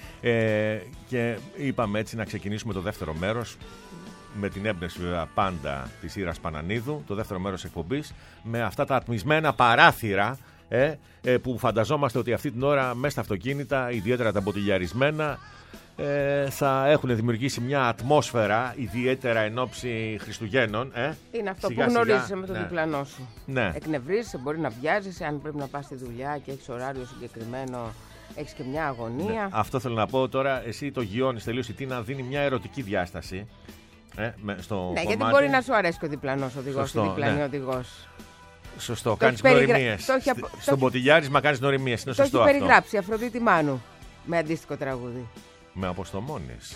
Ε, και είπαμε έτσι να ξεκινήσουμε το δεύτερο μέρος, με την έμπνευση βέβαια πάντα της Ήρας Πανανίδου, το δεύτερο μέρος εκπομπής, με αυτά τα ατμισμένα παράθυρα ε, ε, που φανταζόμαστε ότι αυτή την ώρα μέσα στα αυτοκίνητα, ιδιαίτερα τα μποτιλιαρισμένα, ε, θα έχουν δημιουργήσει μια ατμόσφαιρα, ιδιαίτερα εν ώψη Χριστουγέννων. Ε. Είναι αυτό σιγά, που γνωρίζεις σιγά, με τον ναι. διπλανό σου. Ναι. Εκνευρίζεσαι, μπορεί να βιάζεσαι, αν πρέπει να πας στη δουλειά και έχεις ωράριο συγκεκριμένο, έχεις και μια αγωνία. Ναι. Αυτό θέλω να πω τώρα. Εσύ το γιώνεις τελείως. Η Τίνα δίνει μια ερωτική διάσταση. Ε, με, στο ναι, κομμάτι. γιατί μπορεί να σου αρέσει και ο διπλανός οδηγός, η διπλανή ναι. οδηγός. Σωστό, Το κάνεις έχει περιγρα... νοημίες. το έχει... Στον ποτηλιάρισμα κάνεις νοημίες. Είναι το σωστό έχει αυτό. περιγράψει η Αφροδίτη Μάνου με αντίστοιχο τραγούδι. Με αποστομώνεις.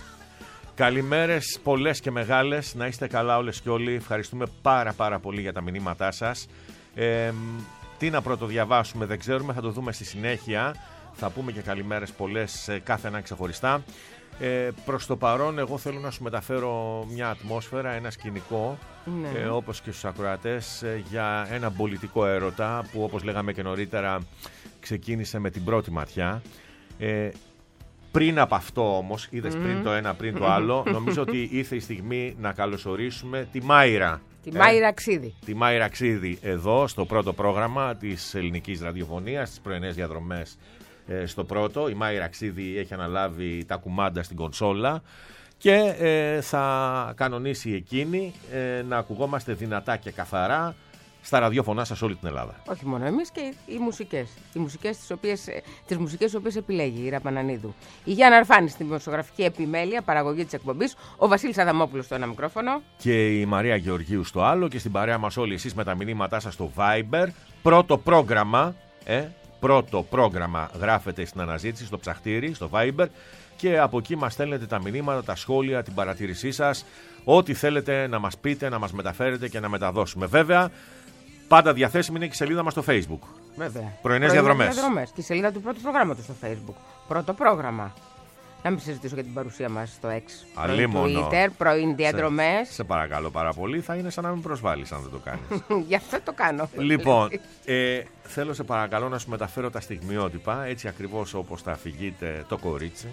Καλημέρες πολλές και μεγάλες. Να είστε καλά όλες και όλοι. Ευχαριστούμε πάρα πάρα πολύ για τα μηνύματά σας. Ε, τι να πρωτοδιαβάσουμε δεν ξέρουμε. Θα το δούμε στη συνέχεια. Θα πούμε και καλημέρες πολλές σε κάθε ένα ξεχωριστά. Ε, προς το παρόν εγώ θέλω να σου μεταφέρω μια ατμόσφαιρα, ένα σκηνικό, ναι. ε, όπως και στους ακροατές, ε, για ένα πολιτικό έρωτα που, όπως λέγαμε και νωρίτερα, ξεκίνησε με την πρώτη ματιά. Ε, πριν από αυτό όμως, είδες mm. πριν το ένα πριν το άλλο, νομίζω ότι ήρθε η στιγμή να καλωσορίσουμε τη Μάιρα. Τη ε, Μάιρα Αξίδη. Τη Μάιρα Αξίδη εδώ στο πρώτο πρόγραμμα της ελληνικής ραδιοφωνίας, στις πρωινές διαδρομές. Στο πρώτο, η Μάιρα Αξίδη έχει αναλάβει τα κουμάντα στην κονσόλα και ε, θα κανονίσει εκείνη ε, να ακουγόμαστε δυνατά και καθαρά στα ραδιόφωνά σας όλη την Ελλάδα. Όχι μόνο εμείς, και οι μουσικές. Οι μουσικές τις οποίες, τις μουσικές τις οποίες επιλέγει η Ήρα Πανανίδου. Η Γιάννα Αρφάνη στην δημοσιογραφική επιμέλεια, παραγωγή της εκπομπής, ο Βασίλης Αδαμόπουλος στο ένα μικρόφωνο. Και η Μαρία Γεωργίου στο άλλο, και στην παρέα μας όλοι εσείς με τα μηνύματά σας στο Viber. Πρώτο πρόγραμμα, ε, Πρώτο πρόγραμμα γράφεται στην αναζήτηση, στο ψαχτήρι, στο Viber, και από εκεί μας στέλνετε τα μηνύματα, τα σχόλια, την παρατήρησή σας, ό,τι θέλετε να μας πείτε, να μας μεταφέρετε και να μεταδώσουμε. Βέβαια, πάντα διαθέσιμη είναι και η σελίδα μας στο Facebook. Βέβαια. Πρωινές διαδρομές. Και η σελίδα του πρώτου προγράμματος στο Facebook. Πρώτο πρόγραμμα. Να μην συζητήσω για την παρουσία μας στο X. Αλίμονο. Twitter, πρωιν διαδρομές. Σε, σε παρακαλώ πάρα πολύ, θα είναι σαν να μην προσβάλλεις αν δεν το κάνεις. Γι' αυτό το κάνω. Λοιπόν, ε, θέλω σε παρακαλώ να σου μεταφέρω τα στιγμιότυπα, έτσι ακριβώς όπως τα αφηγείται το κορίτσι.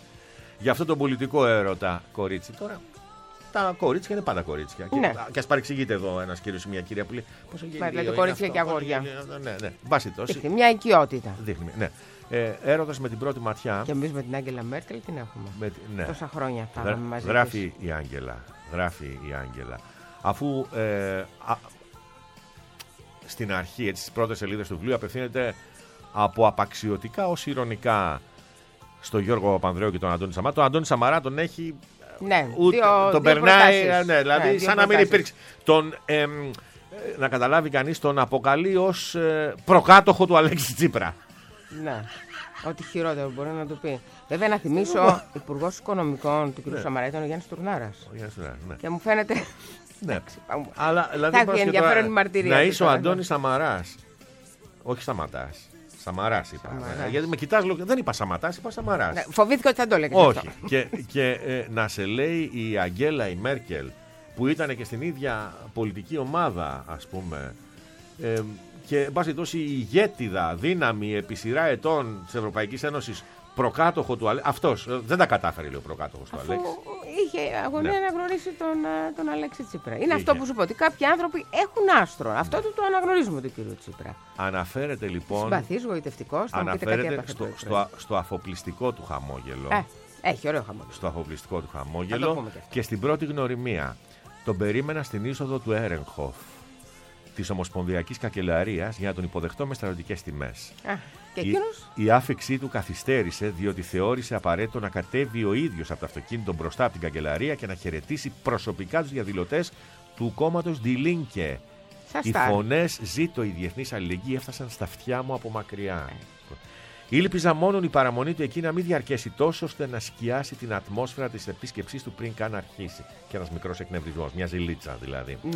Για αυτό το πολιτικό έρωτα κορίτσι. Τώρα, τα κορίτσια είναι πάντα κορίτσια. Ναι. Και, και ας παρεξηγείται εδώ ένας κύριος ή μια κυρία που λέει πόσο γελίο είναι αυτό. Κορίτσια και αγόρια. Ναι, ναι. Βάση τόσο. Δείχνει μια οικειότητα. Δείχνει, ναι. Ε, έρωτας με την πρώτη ματιά. Και εμείς με την Άγγελα Μέρκελ την έχουμε. Με, ναι. Τόσα χρόνια φάγαμε Γρα, μαζί. Γράφει της. η Άγγελα. Γράφει η Άγγελα. Αφού ε, α, στην αρχή, έτσι, στις πρώτες σελίδες του βιβλίου, απευθύνεται από απαξιωτικά ως ηρωνικά στο Γιώργο Παπανδρέου και τον Αντώνη Σαμαρά. Τον Αντώνη Σαμαρά τον έχει. Ναι, ούτε, δύο, τον δύο περνάει. προτάσεις. Ναι, δηλαδή, ναι, σαν να μην υπήρξε. Τον, ε, να καταλάβει κανείς, τον αποκαλεί ως ε, προκάτοχο του Αλέξη Τσίπρα. Ναι. Ό,τι χειρότερο μπορεί να του πει. Βέβαια, να θυμίσω, Υπουργός Οικονομικών του κ. Ναι. Σαμαρά ήταν ο Γιάννης Τουρνάρας. Ο Γιάννης Τουρνάρας, ναι. Και μου φαίνεται. Ναι. Αλλά δηλαδή, θα έχει ενδιαφέρον η μαρτυρία. Να είσαι ο Αντώνης Σαμαράς. Όχι Σταματάς. Σαμαράς είπα. Σαμαράς. Γιατί με κοιτάς, δεν είπα Σαματάς, είπα Σαμαράς. Ναι, φοβήθηκα ότι θα το έλεγε. Όχι. και και ε, να σε λέει η Αγγέλα η Μέρκελ, που ήταν και στην ίδια πολιτική ομάδα, ας πούμε. Ε, και εν πάση περιπτώσει η ηγέτιδα δύναμη επί σειρά ετών της Ευρωπαϊκής Ένωσης, προκάτοχο του Αλέξη. Αυτός δεν τα κατάφερε, λέει ο προκάτοχος του Αλέξη. Είχε αγωνία Ναι. να γνωρίσει τον, τον Αλέξη Τσίπρα. Είναι Είχε. αυτό που σου πω, ότι κάποιοι άνθρωποι έχουν άστρο. Αυτό το, το αναγνωρίζουμε τον κύριο Τσίπρα. Αναφέρεται λοιπόν. Συμπαθής, γοητευτικός, θα μου πείτε κάτι Αναφέρεται έπαθε στο, το στο, στο αφοπλιστικό του χαμόγελο. Ε, έχει ωραίο χαμόγελο. Στο αφοπλιστικό του Θα το χαμόγελο πούμε και αυτό. και στην πρώτη γνωριμία. Τον περίμενα στην είσοδο του Έρενχοφ της Ομοσπονδιακής Καγκελαρίας για να τον υποδεχτώ με στρατιωτικές τιμές. Α, και Η, εκείνος. η άφηξή του καθυστέρησε διότι θεώρησε απαραίτητο να κατέβει ο ίδιος από το αυτοκίνητο μπροστά από την Καγκελαρία και να χαιρετήσει προσωπικά τους διαδηλωτές του κόμματος Die Linke. Σας Οι τα. φωνές «Ζήτω η διεθνής αλληλεγγύη» έφτασαν στα αυτιά μου από μακριά. Ήλπιζα μόνον η παραμονή του εκεί να μην διαρκέσει τόσο ώστε να σκιάσει την ατμόσφαιρα της επίσκεψής του πριν καν αρχίσει. Και ένας μικρός εκνευρισμός, μια ζηλίτσα δηλαδή. Ναι.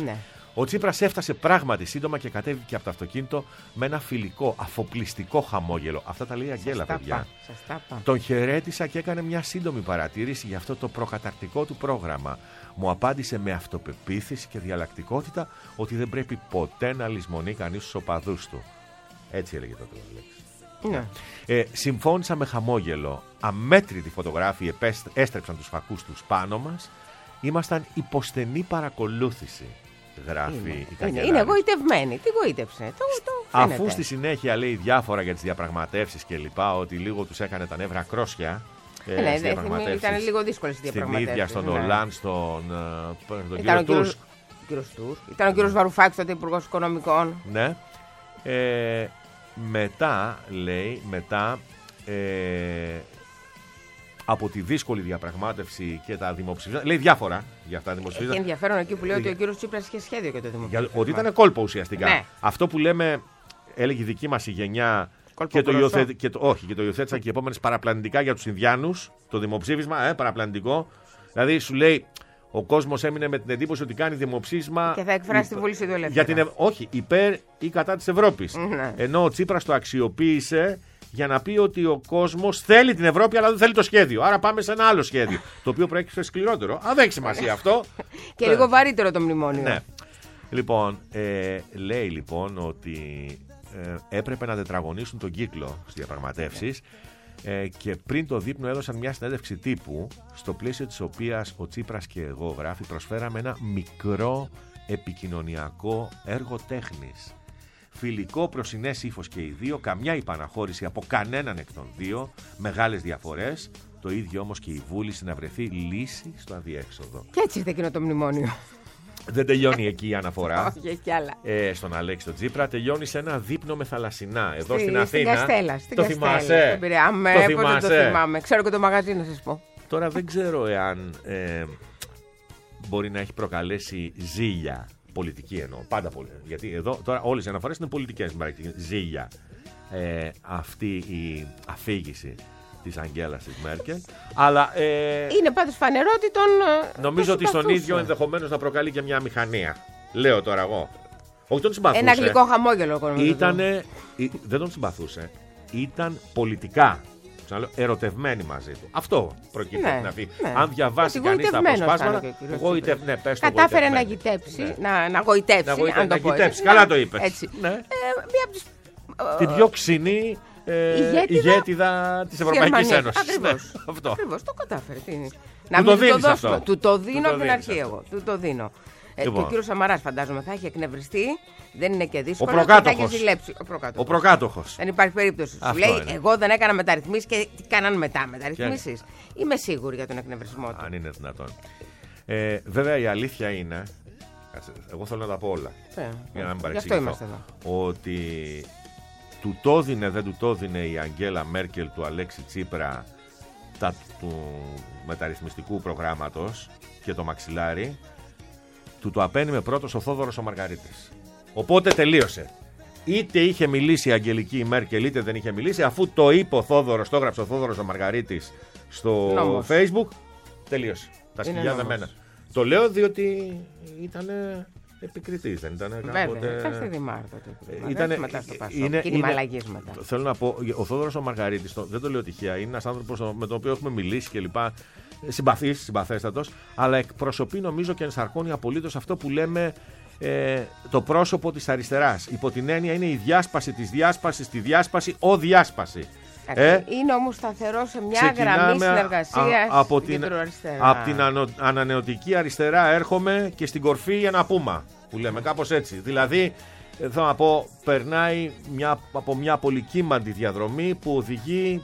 Ο Τσίπρας έφτασε πράγματι σύντομα και κατέβηκε από το αυτοκίνητο με ένα φιλικό, αφοπλιστικό χαμόγελο. Αυτά τα λέει η Αγγέλα, παιδιά. Τον χαιρέτησα και έκανε μια σύντομη παρατήρηση για αυτό το προκαταρκτικό του πρόγραμμα. Μου απάντησε με αυτοπεποίθηση και διαλλακτικότητα ότι δεν πρέπει ποτέ να λησμονεί κανείς τους οπαδούς του. Έτσι έλεγε τότε ο Αλέξης. Ναι. Ε, συμφώνησα με χαμόγελο. Αμέτρητοι φωτογράφοι έστρεψαν τους φακούς τους πάνω μας. Ήμασταν υποστενή παρακολούθηση, γράφει είναι, η είναι, καγκελάρισα. είναι γοητευμένη. Τι γοήτευσε. Το, το Αφού στη συνέχεια λέει διάφορα για τις διαπραγματεύσεις και λοιπά, ότι λίγο τους έκανε τα νεύρα κρόσια. Ε, ναι, ναι, ήταν λίγο δύσκολες οι διαπραγματεύσεις. Στην ίδια, στον ναι. Ολάν, στον τον ήταν κύριο ο Τούσκ. Τούσκ. Ήταν ο κύριος Βαρουφάκης, τότε υπουργός Οικονομικών. Ναι. Ε, μετά, λέει, μετά... Ε, από τη δύσκολη διαπραγμάτευση και τα δημοψηφίσματα. Λέει διάφορα για αυτά τα δημοψηφίσματα. Έχει ενδιαφέρον εκεί που λέει ότι ο κύριος Τσίπρας είχε σχέδιο για το δημοψήφισμα. Ότι ήταν κόλπο ουσιαστικά. Ναι. Αυτό που λέμε, έλεγε η δική μας η γενιά. Και το, υιοθε... και το... Όχι, και το υιοθέτησαν και οι επόμενες παραπλανητικά για τους Ινδιάνους. Το δημοψήφισμα, ε, παραπλανητικό. Δηλαδή σου λέει, ο κόσμος έμεινε με την εντύπωση ότι κάνει δημοψήφισμα. Και θα εκφράσει τη βούληση του ελεύθερου. Για την... Ευ... Όχι, υπέρ ή κατά της Ευρώπης. Ναι. Ενώ ο Τσίπρας το αξιοποίησε για να πει ότι ο κόσμος θέλει την Ευρώπη, αλλά δεν θέλει το σχέδιο. Άρα πάμε σε ένα άλλο σχέδιο. Το οποίο προέκυψε σκληρότερο. Α, δεν έχει σημασία αυτό. Και λίγο βαρύτερο το μνημόνιο. Ναι. Λοιπόν, ε, λέει λοιπόν ότι ε, έπρεπε να τετραγωνίσουν τον κύκλο στις διαπραγματεύσεις ε, και πριν το δείπνο έδωσαν μια συνέντευξη τύπου, στο πλαίσιο της οποίας ο Τσίπρας και εγώ, γράφει, προσφέραμε ένα μικρό επικοινωνιακό έργο τέχνης. Φιλικό προσινές ύφος και οι δύο, καμιά υπαναχώρηση από κανέναν εκ των δύο, μεγάλες διαφορές, το ίδιο όμως και η βούληση να βρεθεί λύση στο αδιέξοδο. Και έτσι ήρθε εκείνο το μνημόνιο. Δεν τελειώνει εκεί η αναφορά. Όχι, έχει κι άλλα. Ε, στον Αλέξη τον Τσίπρα, τελειώνει σε ένα δείπνο με θαλασσινά. Εδώ Στη, στην Αθήνα. Στην Καστέλα. Στην το Καστέλα, θυμάσαι. Στον Πειραιά. Με, το πώς θυμάσαι. δεν το θυμάμαι. Ξέρω και το μαγαζί να σας πω. Τώρα δεν ξέρω εάν ε, μπορεί να έχει προκαλέσει ζήλια. Πολιτική εννοώ, πάντα πολύ. Γιατί εδώ τώρα όλες οι αναφορές είναι πολιτικές. Ζήλια. Ε, αυτή η αφήγηση της Αγγέλας της Μέρκελ. Αλλά. Ε, είναι πάντως φανερό ότι τον. Νομίζω ότι στον ίδιο ενδεχομένως να προκαλεί και μια μηχανία. Λέω τώρα εγώ. Όχι τον συμπαθούσε. Ένα γλυκό χαμόγελο. Ήτανε, ή, δεν τον συμπαθούσε. Ήταν πολιτικά ερωτευμένοι μαζί του. Αυτό προκύπτει ναι, να πει. Ναι. Αν διαβάσει κανείς τα αποσπάσματα. Γοητευ... Ναι, κατάφερε να γοητεύσει. Ναι. Να, να γοητεύσει. Να, γοητε... αν το να πω, γοητεύσει. Καλά το είπες. Έτσι. Ναι. Ε, μία από τις... Την πιο ξινή ε, ηγέτιδα, ηγέτιδα της Ευρωπαϊκής Ένωσης. Ακριβώς. Ναι, αυτό. Ακριβώς. Το κατάφερε. Να μην το δώσω. Του το δίνω από την αρχή εγώ. Του το δίνω. Ε, λοιπόν. Και ο κύριος Σαμαράς φαντάζομαι θα έχει εκνευριστεί. Δεν είναι και δύσκολο. Ο προκάτοχος. Ο προκάτοχος. Ο προκάτοχος. Δεν υπάρχει περίπτωση. Σου λέει είναι. Εγώ δεν έκανα μεταρρυθμίσεις και τι κάναν μετά μεταρρυθμίσεις. Και... Είμαι σίγουρη για τον εκνευρισμό του. Αν είναι δυνατόν. Ε, βέβαια η αλήθεια είναι. Εγώ θέλω να τα πω όλα. Ε, για να μην παρεξηγηθώ. Γι' αυτό είμαστε εδώ. Ότι του το δίνε, δεν του το δίνε η Αγγέλα Μέρκελ του Αλέξη Τσίπρα τα του μεταρρυθμιστικού προγράμματος και το μαξιλάρι. Του το απένιμε πρώτος ο Θόδωρος ο Μαργαρίτης. Οπότε τελείωσε. Είτε είχε μιλήσει η Αγγελική Μέρκελ, είτε δεν είχε μιλήσει, αφού το είπε ο Θόδωρος, το έγραψε ο Θόδωρος ο Μαργαρίτης στο νόμος. Facebook, τελείωσε. Τα σκυλιά δεμένα. Το λέω διότι ήταν επικριτής, δεν ήταν κάποτε... Βέβαια, ήταν στη Δημάρκα. Ήτανε... μετά στο Πασόκ, είναι, είναι... αλλαγής μετά. Θέλω να πω, ο Θόδωρος ο Μαργαρίτης, το, δεν το λέω τυχαία, είναι ένας άνθρωπος με τον οποίο έχουμε μιλήσει κλπ. Συμπαθής, συμπαθέστατος, αλλά εκπροσωπεί νομίζω και ενσαρκώνει απολύτως αυτό που λέμε ε, το πρόσωπο της αριστεράς. Υπό την έννοια είναι η διάσπαση της διάσπασης, τη διάσπαση, ο διάσπαση. Ε, είναι όμως σταθερό σε μια γραμμή συνεργασίας από την, από την ανο, ανανεωτική αριστερά έρχομαι και στην κορφή για να πούμε, που λέμε κάπως έτσι. Δηλαδή, θέλω να πω, περνάει μια, από μια πολυκύμαντη διαδρομή που οδηγεί...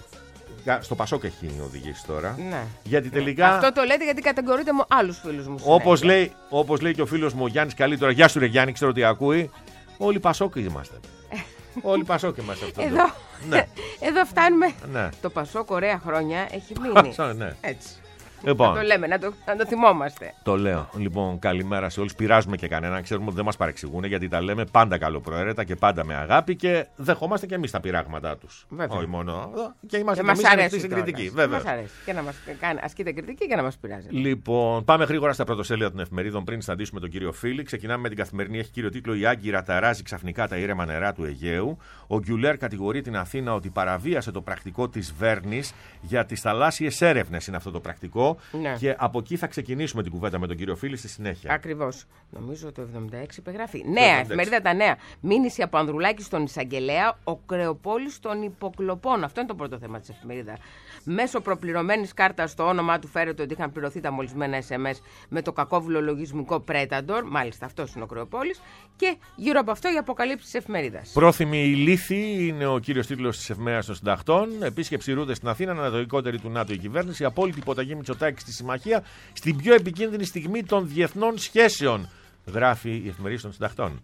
Στο Πασόκ έχει οδηγήσει τώρα. Ναι. Γιατί τελικά... Αυτό το λέτε γιατί κατηγορείτε μου άλλους φίλους μου. Όπως λέει, όπως λέει και ο φίλος μου ο Γιάννης καλύτερα, γεια σου ρε Γιάννη, ξέρω ότι ακούει. Όλοι Πασόκ είμαστε. Όλοι Πασόκ είμαστε αυτό. Εδώ, ναι. Εδώ φτάνουμε. Ναι. Το Πασόκ ωραία χρόνια έχει μείνει. Ναι. Έτσι. Λοιπόν, να το λέμε, να το, να το θυμόμαστε. Το λέω. Λοιπόν, καλημέρα σε όλους. Πειράζουμε και κανέναν. Ξέρουμε ότι δεν μας παρεξηγούν γιατί τα λέμε πάντα καλοπροαίρετα και πάντα με αγάπη και δεχόμαστε και εμείς τα πειράγματά τους. Όχι μόνο. Και είμαστε εμείς ανοιχτοί στην κριτική. Μας αρέσει και να μας κάνει, ασκείται κριτική και να μας πειράζει. Λοιπόν, πάμε γρήγορα στα πρωτοσέλιδα των εφημερίδων πριν συναντήσουμε τον κύριο Φίλη. Ξεκινάμε με την Καθημερινή. Έχει κύριο τίτλο «Η Άγκυρα ταράζει ξαφνικά τα ήρεμα νερά του Αιγαίου». Ο Γκιουλέρ κατηγορεί την Αθήνα ότι παραβίασε το πρακτικό της Βέρνης για τις θαλάσσιες έρευνες. Είναι αυτό το πρακτικό. Ναι. Και από εκεί θα ξεκινήσουμε την κουβέντα με τον κύριο Φίλη στη συνέχεια. Ακριβώς. Νομίζω το εβδομήντα έξι υπεγράφει. Νέα, εφημερίδα Τα Νέα. Μήνυση από Ανδρουλάκη στον Εισαγγελέα, ο Κρεοπόλης των Υποκλοπών. Αυτό είναι το πρώτο θέμα της εφημερίδα. Μέσω προπληρωμένης κάρτας στο όνομά του φέρεται ότι είχαν πληρωθεί τα μολυσμένα ες εμ ες με το κακόβουλο λογισμικό Predator. Μάλιστα, αυτός είναι ο Κρεοπόλης. Και γύρω από αυτό η αποκαλύψη της εφημερίδας. Πρόθυμη ηλίθιοι είναι ο κύριος τίτλος της εφημερίδας των συντακτών. Επίσκεψη ρούδες στην Αθήνα, ανατολικότερη του ΝΑΤΟ η κυβέρνηση. Απόλυτη υποταγή Μητσοτάκη στη συμμαχία στην πιο επικίνδυνη στιγμή των διεθνών σχέσεων. Γράφει η εφημερίδα των συντακτών.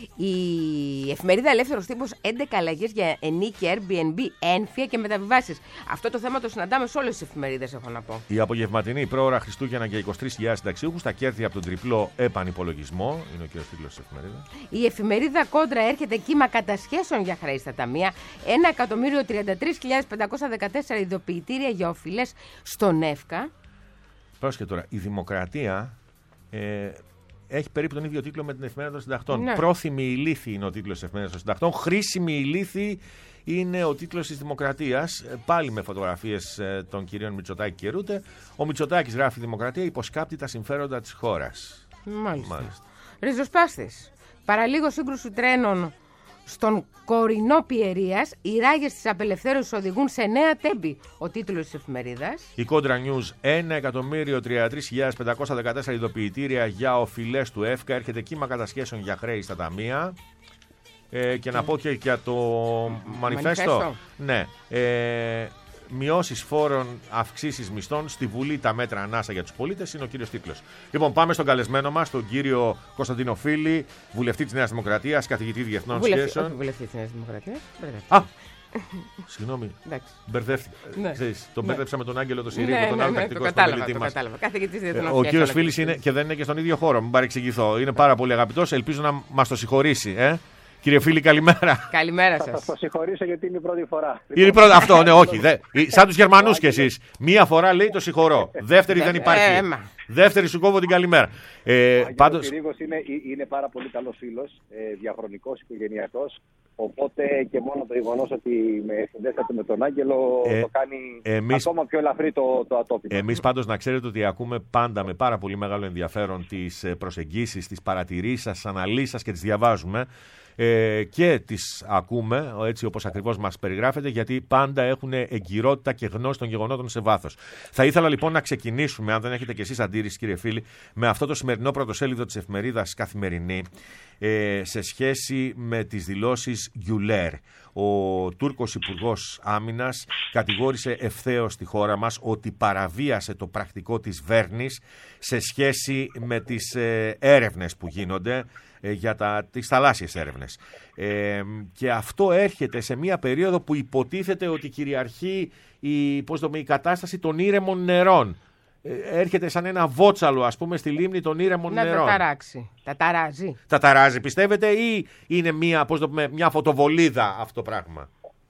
Η εφημερίδα Ελεύθερος Τύπος, έντεκα αλλαγές για ενίκεια, Airbnb, ένφια και μεταβιβάσεις. Αυτό το θέμα το συναντάμε σε όλες τις εφημερίδες, έχω να πω. Η απογευματινή πρόωρα Χριστούγεννα για είκοσι τρεις χιλιάδες συνταξιούχους, τα κέρδη από τον τριπλό επανυπολογισμό. Είναι ο κύριος τίτλος της εφημερίδας. Η εφημερίδα Κόντρα έρχεται κύμα κατασχέσεων για χρέη στα ταμεία. ένα εκατομμύριο τριάντα τρεις χιλιάδες πεντακόσια δεκατέσσερα ειδοποιητήρια για οφειλές στον ΕΦΚΑ. Πρόσεχε τώρα, η Δημοκρατία. Ε, Έχει περίπου τον ίδιο τίτλο με την εφημερίδα των συντακτών. Ναι. Πρόθυμη ηλίθιοι είναι ο τίτλος της εφημερίδας των συντακτών. Χρήσιμη ηλίθιοι είναι ο τίτλος της Δημοκρατίας. Πάλι με φωτογραφίες των κυρίων Μητσοτάκη και Ρούτε. Ο Μητσοτάκης γράφει: η Δημοκρατία υποσκάπτει τα συμφέροντα της χώρας. Μάλιστα. Μάλιστα. Ριζοσπάστης. Παραλίγο σύγκρουση τρένων στον Κορινό Πιερίας. Οι ράγες της απελευθέρωσης οδηγούν σε νέα τέμπη. Ο τίτλος της εφημερίδας. Η Κόντρα News, ένα εκατομμύριο τριάντα τρεις χιλιάδες πεντακόσια δεκατέσσερα ειδοποιητήρια για οφειλές του ΕΦΚΑ. Έρχεται κύμα κατασχέσεων για χρέη στα ταμεία. Ε, και να πω και για το μανιφέστο. Ναι. Ε, Μειώσεις φόρων, αυξήσεις μισθών. Στη Βουλή τα μέτρα ανάσα για τους πολίτες. Είναι ο κύριος τίτλος. Λοιπόν, πάμε στον καλεσμένο μας, τον κύριο Κωνσταντίνο Φίλη, βουλευτή της Νέας Δημοκρατίας, καθηγητή διεθνών Βουλευτή, σχέσεων. όχι βουλευτή της Νέας Δημοκρατίας. Α! Συγγνώμη. Εντάξει. Μπερδεύτηκα. Ναι. Ξέρεις, τον Ναι. μπέρδεψα με τον Άγγελο τον Συρίγο, Ναι, τον ναι, άλλο ναι, τακτικό το κατάλαβα, συνομιλητή το μας. κατάλαβα. Καθηγητής διεθνών Ο σχέσεων, κύριος αλλά Φίλης είναι και δεν είναι και στον ίδιο χώρο. Μην παρεξηγηθώ. Είναι πάρα πολύ αγαπητός. Ελπίζω να μας το συγχωρήσει. Ε? Κύριε Φίλη, καλημέρα. Καλημέρα Θα σας. σας το συγχωρήσω γιατί είναι η πρώτη φορά. Είναι η πρώτη. Αυτό, ναι, όχι. Δε, σαν τους Γερμανούς κι εσείς. Μία φορά λέει το συγχωρώ. Δεύτερη δεν υπάρχει. Ε, μα. Δεύτερη σου κόβω την καλημέρα. Ε, Ο πάντως, Κυρίγος είναι, είναι πάρα πολύ καλός φίλος, ε, διαχρονικός, οικογενειακός. Οπότε και μόνο το γεγονός ότι με συνδέσατε με τον Άγγελο Ε, το κάνει εμείς- ακόμα πιο ελαφρύ το, το ατόπιμα. εμείς πάντως να ξέρετε ότι ακούμε πάντα με πάρα πολύ μεγάλο ενδιαφέρον τις ε, προσεγγίσεις, τις παρατηρήσεις σας, τις αναλύσεις σας και τις διαβάζουμε. Ε, και τις ακούμε έτσι όπως ακριβώς μας περιγράφετε, γιατί πάντα έχουν εγκυρότητα και γνώση των γεγονότων σε βάθος. Θα ήθελα λοιπόν να ξεκινήσουμε, αν δεν έχετε κι εσείς αντίρρηση κύριε Φίλη, με αυτό το σημερινό πρωτοσέλιδο της εφημερίδας Καθημερινή ε, σε σχέση με τις δηλώσεις Γκιουλέρ. Ο Τούρκος Υπουργός Άμυνας κατηγόρησε ευθέως τη χώρα μας ότι παραβίασε το πρακτικό της Βέρνης σε σχέση με τις ε, έρευνες που γίνονται ε, για τα, τις θαλάσσιες έρευνες. Ε, και αυτό έρχεται σε μια περίοδο που υποτίθεται ότι κυριαρχεί η, πώς το πούμε, η κατάσταση των ήρεμων νερών. Ε, έρχεται σαν ένα βότσαλο, ας πούμε, στη λίμνη των ήρεμων Να νερών. τα ταράξει. Τα ταράζει. Τα ταράζει, πιστεύετε, ή είναι μια, πώς το πούμε, μια φωτοβολίδα αυτό το πράγμα?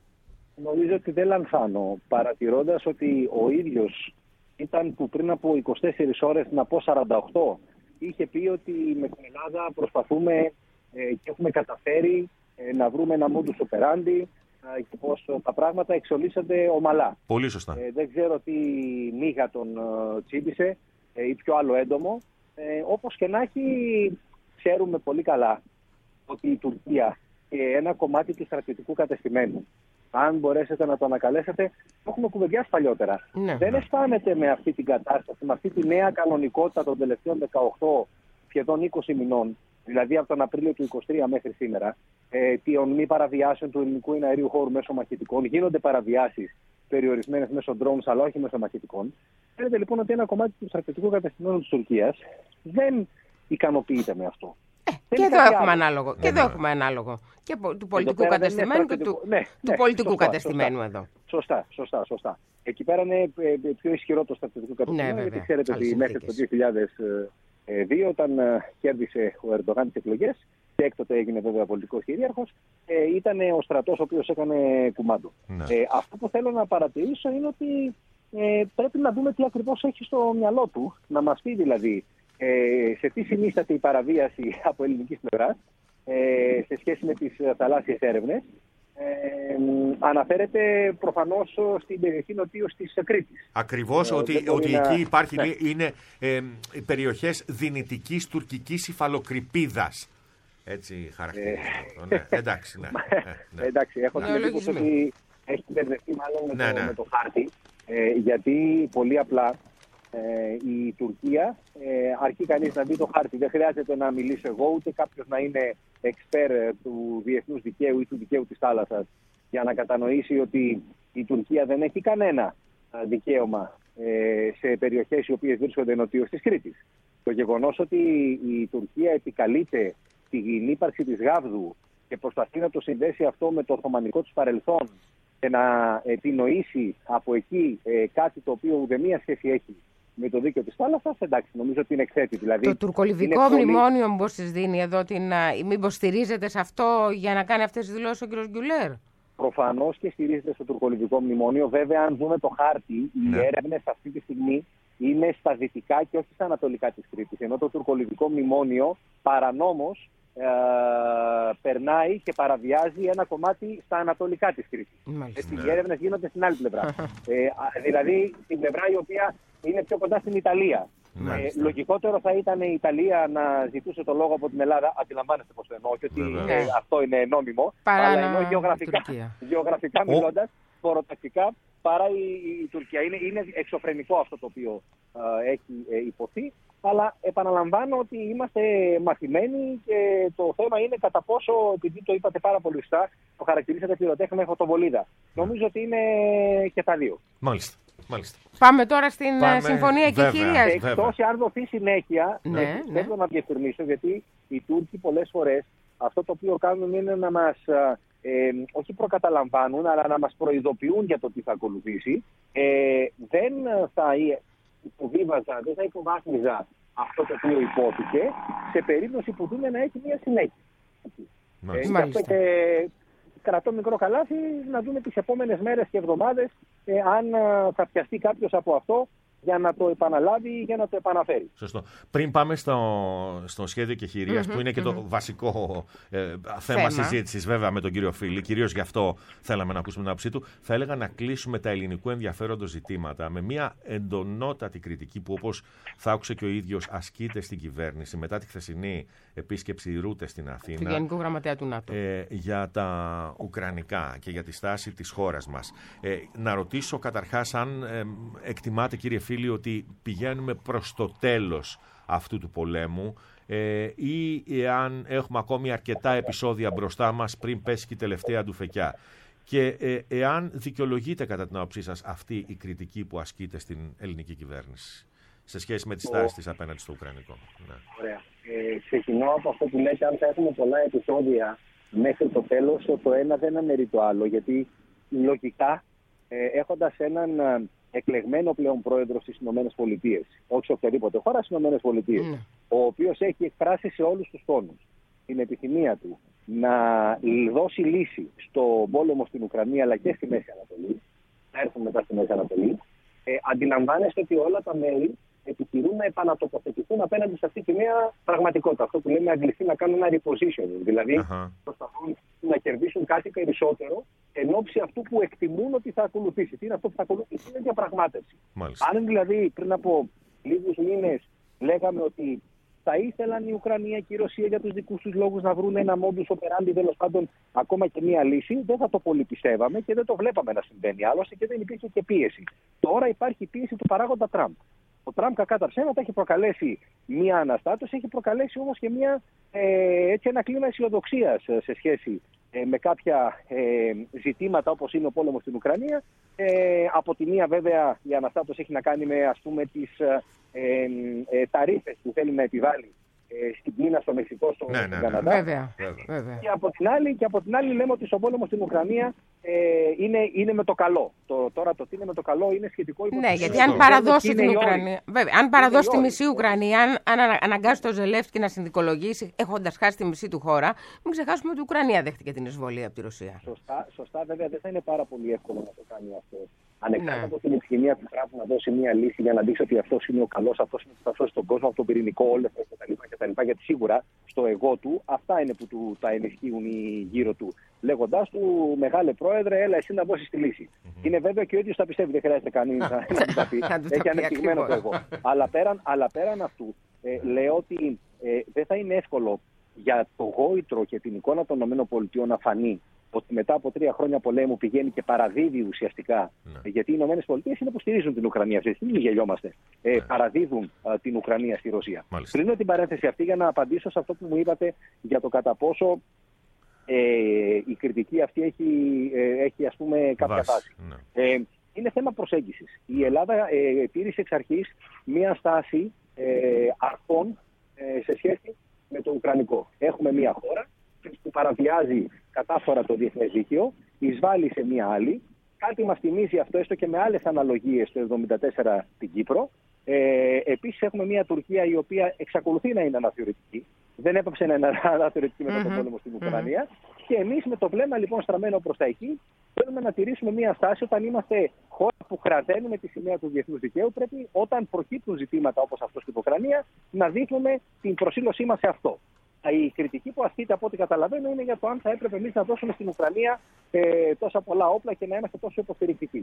Νομίζω ότι δεν λανθάνω, παρατηρώντας ότι ο ίδιος ήταν που πριν από είκοσι τέσσερις ώρες, να πω σαράντα οκτώ, είχε πει ότι με την Ελλάδα προσπαθούμε ε, και έχουμε καταφέρει ε, να βρούμε ένα modus operandi ε, και πως ε, τα πράγματα εξελίσσονται ομαλά. Πολύ σωστά. Ε, δεν ξέρω τι μίγα τον ε, τσίπησε ε, ή ποιο άλλο έντομο. Ε, όπως και να έχει, ξέρουμε πολύ καλά ότι η Τουρκία και ένα κομμάτι του στρατιωτικού κατεστημένου, αν μπορέσετε να το ανακαλέσετε, το έχουμε κουβεντιάσει παλιότερα. Ναι. Δεν αισθάνεται με αυτή την κατάσταση, με αυτή τη νέα κανονικότητα των τελευταίων δεκαοκτώ σχεδόν είκοσι μηνών, δηλαδή από τον Απρίλιο του είκοσι τρία μέχρι σήμερα, ε, των μη παραβιάσεων του ελληνικού εναερίου χώρου μέσω μαχητικών. Γίνονται παραβιάσεις περιορισμένες μέσω drones, αλλά όχι μέσω μαχητικών. Φαίνεται λοιπόν ότι ένα κομμάτι του στρατιωτικού κατεστημένου της Τουρκίας δεν ικανοποιείται με αυτό. Ε, Και εδώ έχουμε ανάλογο. Και εδώ έχουμε ανάλογο. Και του πολιτικού κατεστημένου και του, ναι, του ναι, πολιτικού σωστά, κατεστημένου σωστά. Εδώ. Σωστά, σωστά, σωστά. Εκεί πέρα είναι πιο ισχυρό το στρατιωτικό κατεστημένο, ναι, γιατί ξέρετε ότι μέχρι το δύο χιλιάδες δύο, όταν κέρδισε ο Ερντογάν τις εκλογές, και έκτοτε έγινε βέβαια πολιτικός κυρίαρχος, ε, ήταν ο στρατός ο οποίος έκανε κουμάντο. Ναι. Ε, αυτό που θέλω να παρατηρήσω είναι ότι ε, πρέπει να δούμε τι ακριβώς έχει στο μυαλό του, να μας πει δηλαδή ε, σε τι συνίσταται η παραβίαση από ελληνικής πλευράς ε, σε σχέση με τις θαλάσσιες έρευνες. Ε, αναφέρεται προφανώς στην περιοχή νοτίως της Κρήτης. Ακριβώς, ε, ότι, ότι να... εκεί υπάρχει, ναι. είναι ε, περιοχές δυνητικής τουρκικής υφαλοκρηπίδας. Έτσι χαρακτηρίζεται. Ε... ναι, εντάξει, ναι. ναι. εντάξει, έχω την εντύπωση ότι έχει μπερδευτεί μάλλον με, ναι, το, ναι. με το χάρτη, ε, γιατί πολύ απλά ε, η Τουρκία ε, αρκεί κανείς να δει το χάρτη. Δεν χρειάζεται να μιλήσω εγώ, ούτε κάποιος να είναι εξπέρ του διεθνούς δικαίου ή του δικαίου της θάλασσας για να κατανοήσει ότι η Τουρκία δεν έχει κανένα δικαίωμα ε, σε περιοχές οι οποίες βρίσκονται νοτίως της Κρήτης. Το γεγονός ότι η Τουρκία επικαλείται την ύπαρξη της Γάβδου και προσπαθεί να το συνδέσει αυτό με το οθωμανικό του παρελθόν και να επινοήσει από εκεί ε, κάτι το οποίο ουδέμια σχέση έχει με το δίκαιο της θάλασσας, εντάξει, νομίζω ότι είναι εξαίρετη. Δηλαδή, το τουρκολιβικό μνημόνιο πολύ... μήπως της δίνει εδώ, την, μήπως στηρίζεται σε αυτό για να κάνει αυτές τις δηλώσεις ο κ. Γκιουλέρ. Προφανώς και στηρίζεται στο τουρκολιβικό μνημόνιο. Βέβαια, αν δούμε το χάρτη, ναι. οι έρευνες αυτή τη στιγμή είναι στα δυτικά και όχι στα ανατολικά της Κρήτης. Ενώ το τουρκολιβικό μνημόνιο παρανόμως ε, περνάει και παραβιάζει ένα κομμάτι στα ανατολικά της Κρήτης. Έτσι, οι έρευνες γίνονται στην άλλη πλευρά. ε, δηλαδή, την πλευρά η οποία είναι πιο κοντά στην Ιταλία. Ε, λογικότερο θα ήταν η Ιταλία να ζητούσε το λόγο από την Ελλάδα. Αντιλαμβάνεστε πώς το εννοώ, και ότι ε, αυτό είναι νόμιμο. Παρά αλλά ενώ γεωγραφικά, γεωγραφικά μιλώντας, χωροτακτικά, παρά η, η Τουρκία. Είναι, είναι εξωφρενικό αυτό το οποίο ε, έχει ε, υποθεί. Αλλά επαναλαμβάνω ότι είμαστε μαθημένοι και το θέμα είναι κατά πόσο, επειδή το είπατε πάρα πολύ σωστά, το χαρακτηρίσατε πυροτέχνημα φωτοβολίδα. Νομίζω ότι είναι και τα δύο. Μάλιστα. Μάλιστα. Πάμε τώρα στην Πάμε, Συμφωνία Εκεχηρίας. Εκτός αν δοθεί συνέχεια, ναι, θέλω ναι. να διευκρινίσω, γιατί οι Τούρκοι πολλές φορές αυτό το οποίο κάνουν είναι να μας, ε, όχι προκαταλαμβάνουν, αλλά να μας προειδοποιούν για το τι θα ακολουθήσει. Ε, δεν θα υποβίβαζα, δεν θα υποβάθμιζα αυτό το οποίο υπόθηκε σε περίπτωση που δούμε να έχει μια συνέχεια. Μάλιστα. Ε, και αυτό και κρατώ μικρό καλάθι να δούμε τις επόμενες μέρες και εβδομάδες ε, αν ε, θα πιαστεί κάποιος από αυτό για να το επαναλάβει ή για να το επαναφέρει. Σωστό. Πριν πάμε στο, στο σχέδιο εκεχηρίας, mm-hmm, που είναι και mm-hmm. το βασικό ε, θέμα, θέμα συζήτησης βέβαια με τον κύριο Φίλη, κυρίως γι' αυτό θέλαμε να ακούσουμε την άποψή του, θα έλεγα να κλείσουμε τα ελληνικού ενδιαφέροντος ζητήματα με μια εντονότατη κριτική που, όπως θα άκουσε και ο ίδιος, ασκείται στην κυβέρνηση μετά τη χθεσινή επίσκεψη Ρούτε στην Αθήνα. Του Γενικού Γραμματέα του ΝΑΤΟ. Ε, για τα ουκρανικά και για τη στάση της χώρας μας. Ε, να ρωτήσω καταρχάς αν ε, εκτιμάτε, κύριε Φίλοι, ότι πηγαίνουμε προς το τέλος αυτού του πολέμου ε, ή εάν έχουμε ακόμη αρκετά επεισόδια μπροστά μας πριν πέσει και η τελευταία του φεκιά. Και ε, εάν δικαιολογείται κατά την άποψή σας αυτή η κριτική που ασκείται στην ελληνική κυβέρνηση σε σχέση με τη στάση της απέναντι στο Ουκρανικό. Ναι. Ωραία. Ε, ξεκινώ από αυτό που λέτε, αν θα έχουμε πολλά επεισόδια μέχρι το τέλος, το ένα δεν αναιρεί το άλλο, γιατί λογικά ε, έχοντας έναν εκλεγμένο πλέον πρόεδρο στις ΗΠΑ, όχι σε οποιαδήποτε χώρα, στις ΗΠΑ, mm. ο οποίος έχει εκφράσει σε όλους τους τόνους την επιθυμία του να δώσει λύση στο πόλεμο στην Ουκρανία αλλά και στη Μέση Ανατολή, να έρθουν μετά στη Μέση Ανατολή, ε, αντιλαμβάνεστε ότι όλα τα μέρη επιχειρούν να επανατοποθετηθούν απέναντι σε αυτή τη νέα πραγματικότητα. Αυτό που λέμε αγγλιστή να κάνουν ένα repositioning, δηλαδή uh-huh. προσπαθούν να κερδίσουν κάτι περισσότερο εν ώψη αυτού που εκτιμούν ότι θα ακολουθήσει. Τι είναι αυτό που θα ακολουθήσει? Είναι διαπραγμάτευση. Μάλιστα. Αν δηλαδή πριν από λίγους μήνες λέγαμε ότι θα ήθελαν η Ουκρανία και η Ρωσία για τους δικούς τους λόγους να βρουν ένα modus operandi, τέλος πάντων ακόμα και μία λύση, δεν θα το πολύ πιστεύαμε και δεν το βλέπαμε να συμβαίνει άλλωστε και δεν υπήρχε και πίεση. Τώρα υπάρχει πίεση του παράγοντα Τραμπ. Ο Τραμπ, κακά τα ψέματα, έχει προκαλέσει μία αναστάτωση, έχει προκαλέσει όμως και μία, ε, έτσι ένα κλίμα αισιοδοξίας σε σχέση ε, με κάποια ε, ζητήματα όπως είναι ο πόλεμος στην Ουκρανία. Ε, από τη μία βέβαια η αναστάτωση έχει να κάνει με, ας πούμε, τις ε, ε, ταρίφες που θέλει να επιβάλλει στην Κίνα, στο Μεξικό, στο ναι, ναι, ναι. Καναδά. Βέβαια, βέβαια. Και, από την άλλη, και από την άλλη λέμε ότι στον πόλεμο στην Ουκρανία ε, είναι, είναι με το καλό. Το, τώρα το τι είναι με το καλό είναι σχετικό υποψήφιο. Ναι, γιατί αν παραδώσει την Ουκρανία. Βέβαια, αν παραδώσει τη μισή Ουκρανία, αν, αν αναγκάσει τον Ζελένσκι να συνδικολογήσει, έχοντας χάσει τη μισή του χώρα, μην ξεχάσουμε ότι η Ουκρανία δέχτηκε την εισβολή από τη Ρωσία. Σωστά, σωστά, βέβαια δεν θα είναι πάρα πολύ εύκολο να το κάνει αυτό. Ανεξάρτητα από την επιθυμία του Τραμπ να δώσει μια λύση για να δείξει ότι αυτό είναι ο καλό, αυτό είναι που θα σώσει τον κόσμο από τον πυρηνικό όλεθρο κτλ. Γιατί σίγουρα στο εγώ του αυτά είναι που του, τα ενισχύουν οι γύρω του. Λέγοντάς του, μεγάλε πρόεδρε, έλα εσύ να δώσεις τη λύση. Mm-hmm. Είναι βέβαιο και ο ίδιος τα πιστεύει, δεν χρειάζεται κανείς να, να του τα πει. Έχει ανεπτυγμένο το εγώ. αλλά, πέραν, αλλά πέραν αυτού, ε, λέω ότι ε, δεν θα είναι εύκολο για το γόητρο και την εικόνα των ΗΠΑ να φανεί ότι μετά από τρία χρόνια πολέμου πηγαίνει και παραδίδει ουσιαστικά. Ναι. Γιατί οι ΗΠΑ είναι που στηρίζουν την Ουκρανία αυτή τη στιγμή, μην γελιόμαστε. Ε, ναι. Παραδίδουν α, την Ουκρανία στη Ρωσία. Μάλιστα. Κλείνω την παρένθεση αυτή για να απαντήσω σε αυτό που μου είπατε για το κατά πόσο ε, η κριτική αυτή έχει, ε, έχει ας πούμε, κάποια βάση. Ναι. Ε, είναι θέμα προσέγγισης. Η Ελλάδα ε, τήρησε εξ αρχής μία στάση ε, αρχών ε, σε σχέση με το Ουκρανικό. Έχουμε μία χώρα που παραβιάζει κατάφορα το διεθνές δίκαιο, εισβάλλει σε μία άλλη. Κάτι μας θυμίζει αυτό, έστω και με άλλες αναλογίες, το εβδομήντα τέσσερα στην Κύπρο. Ε, επίσης έχουμε μία Τουρκία η οποία εξακολουθεί να είναι αναθεωρητική. Δεν έπαψε να είναι αναθεωρητική μετά mm-hmm. τον πόλεμο στην Ουκρανία. Mm-hmm. Και εμείς με το βλέμμα λοιπόν στραμμένο προς τα εκεί, θέλουμε να τηρήσουμε μία στάση όταν είμαστε χώρα που κραταίνουμε τη σημαία του διεθνούς δικαίου. Πρέπει όταν προκύπτουν ζητήματα όπως αυτό στην Ουκρανία να δείχνουμε την προσήλωσή μας σε αυτό. Η κριτική που ασκείται από ό,τι καταλαβαίνω είναι για το αν θα έπρεπε εμείς να δώσουμε στην Ουκρανία ε, τόσα πολλά όπλα και να είμαστε τόσο υποστηρικτικοί.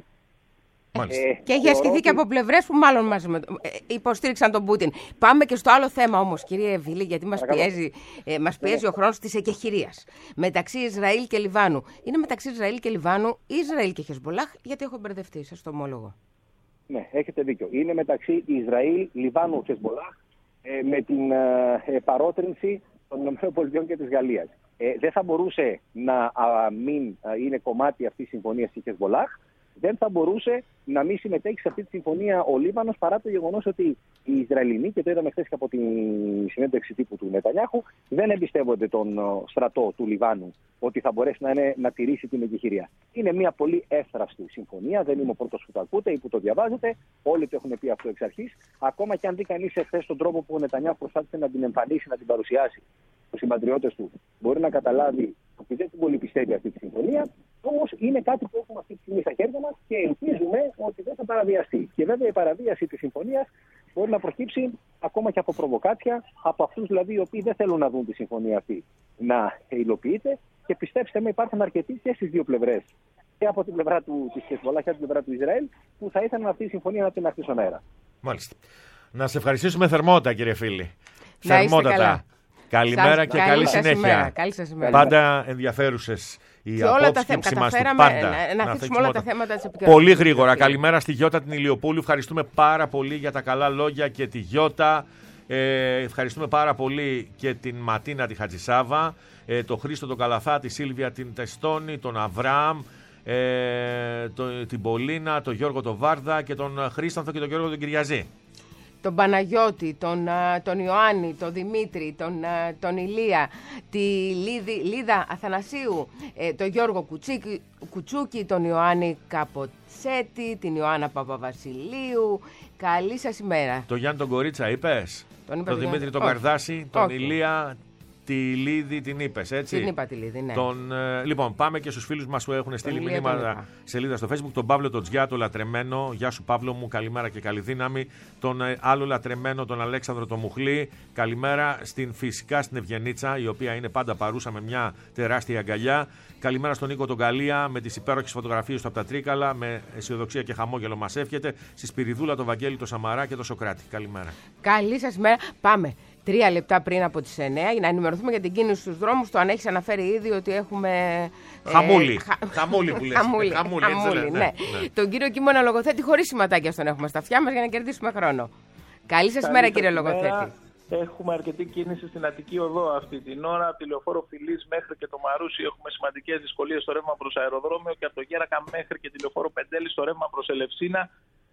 Ε, και έχει ασκηθεί ότι... και από πλευρές που μάλλον μας με... υποστήριξαν τον Πούτιν. Πάμε και στο άλλο θέμα όμως, κύριε Βίλη, γιατί μας πιέζει, ε, μας πιέζει ναι. ο χρόνος της εκεχηρίας μεταξύ Ισραήλ και Λιβάνου. Είναι μεταξύ Ισραήλ και Λιβάνου, Ισραήλ και Χεσμπολάχ, γιατί έχω μπερδευτεί, σας το ομόλογο. Ναι, έχετε δίκιο. Είναι μεταξύ Ισραήλ, Λιβάνου και Χεσμπολάχ ε, με την ε, παρότρινση των ΗΠΑ και της Γαλλίας. Ε, δεν θα μπορούσε να α, μην α, είναι κομμάτι αυτής της συμφωνίας της Χεσμπολάχ, δεν θα μπορούσε να μην συμμετέχει σε αυτή τη συμφωνία ο Λίβανος παρά το γεγονός ότι οι Ισραηλινοί, και το είδαμε χθες και από τη συνέντευξη τύπου του Νετανιάχου, δεν εμπιστεύονται τον στρατό του Λιβάνου ότι θα μπορέσει να, είναι, να τηρήσει την εκεχηρία. Είναι μια πολύ εύθραυστη συμφωνία, δεν είμαι ο πρώτος που το ακούτε ή που το διαβάζετε, όλοι το έχουν πει αυτό εξ αρχής. Ακόμα και αν δει κανείς εχθές τον τρόπο που ο Νετανιάχου προσπάθησε να την εμφανίσει, να την παρουσιάσει στους συμπατριώτες του, μπορεί να καταλάβει ότι δεν την πολύ πιστεύει αυτή τη συμφωνία. Όμως είναι κάτι που έχουμε αυτή τη στιγμή στα χέρια μας και ελπίζουμε ότι δεν θα παραβιαστεί. Και βέβαια η παραβίαση της συμφωνίας μπορεί να προκύψει ακόμα και από προβοκάτσια, από αυτούς δηλαδή οι οποίοι δεν θέλουν να δουν τη συμφωνία αυτή να υλοποιείται. Και πιστέψτε με, υπάρχουν αρκετοί και στις δύο πλευρές, και από την πλευρά του της Χεσμπολάχ και από την πλευρά του Ισραήλ, που θα ήθελαν αυτή η συμφωνία να την αφήσει στον αέρα. Μάλιστα. Να σε ευχαριστήσουμε θερμότατα, κύριε Φίλη. Θερμότατα. Καλημέρα σας, και καλή, καλή συνέχεια. Καλή σας ημέρα. Πάντα ενδιαφέρουσες οι απόψεις και ψημάς του. Πάντα. Να, να, να θίξουμε όλα τα θέματα της επικοινωνίας. Πολύ γρήγορα. Καλημέρα στη Γιώτα την Ηλιοπούλου. Ευχαριστούμε πάρα πολύ για τα καλά λόγια και τη Γιώτα. Ε, ευχαριστούμε πάρα πολύ και την Ματίνα τη Χατζησάβα, ε, τον Χρήστο τον Καλαθά, τη Σίλβια την Τεστόνη, τον Αβραάμ, ε, το, την Πολίνα, τον Γιώργο τον Βάρδα και τον Χρήστανθο και τον Γιώργο τον Κυριαζή. Τον Παναγιώτη, τον, τον Ιωάννη, τον Δημήτρη, τον, τον Ηλία, τη Λίδη, Λίδα Αθανασίου, ε, τον Γιώργο Κουτσίκη, Κουτσούκη, τον Ιωάννη Καποτσέτη, την Ιωάννα Παπαβασιλείου. Καλή σας ημέρα. Τον Γιάννη τον Κορίτσα είπες, τον, τον Δημήτρη τον Καρδάση, τον Όχι. Ηλία, τη Λίδη την είπες, έτσι. Την είπα τη Λίδη, ναι. Τον, ε, λοιπόν, πάμε και στους φίλους μας που έχουν στείλει μηνύματα σελίδα στο Facebook. Τον Παύλο τον Τζιά, τον λατρεμένο. Γεια σου Παύλο μου, καλημέρα και καλή δύναμη. Τον ε, άλλο λατρεμένο, τον Αλέξανδρο τον Μουχλή. Καλημέρα στην φυσικά στην Ευγενίτσα, η οποία είναι πάντα παρούσα με μια τεράστια αγκαλιά. Καλημέρα στον Νίκο τον Καλία, με τις υπέροχες φωτογραφίες του από τα Τρίκαλα. Με αισιοδοξία και χαμόγελο μας εύχεται. Στη Σπυριδούλα, τον Βαγγέλη, τον Σαμαρά και τον Σοκράτη. Καλημέρα. Καλή σας ημέρα. Πάμε. Τρία λεπτά πριν από τις εννιά για να ενημερωθούμε για την κίνηση στους δρόμους. Το αν έχεις αναφέρει ήδη ότι έχουμε. Χαμούλη. Ε, χα... Χαμούλη που λες. Χαμούλη, χαμούλη, χαμούλη ναι, ναι. ναι. Τον κύριο Κίμωνα Λογοθέτη χωρίς σηματάκια στον έχουμε στα αυτιά μας για να κερδίσουμε χρόνο. Καλή σας ημέρα, κύριε Λογοθέτη. Έχουμε αρκετή κίνηση στην Αττική Οδό αυτή την ώρα. Από τη Λεωφόρο Φιλής μέχρι και το Μαρούσι έχουμε σημαντικές δυσκολίες στο ρεύμα προς αεροδρόμιο και από το Γέρακα μέχρι και τη Λεωφόρο Πεντέλη στο ρεύμα προς Ελευσίνα.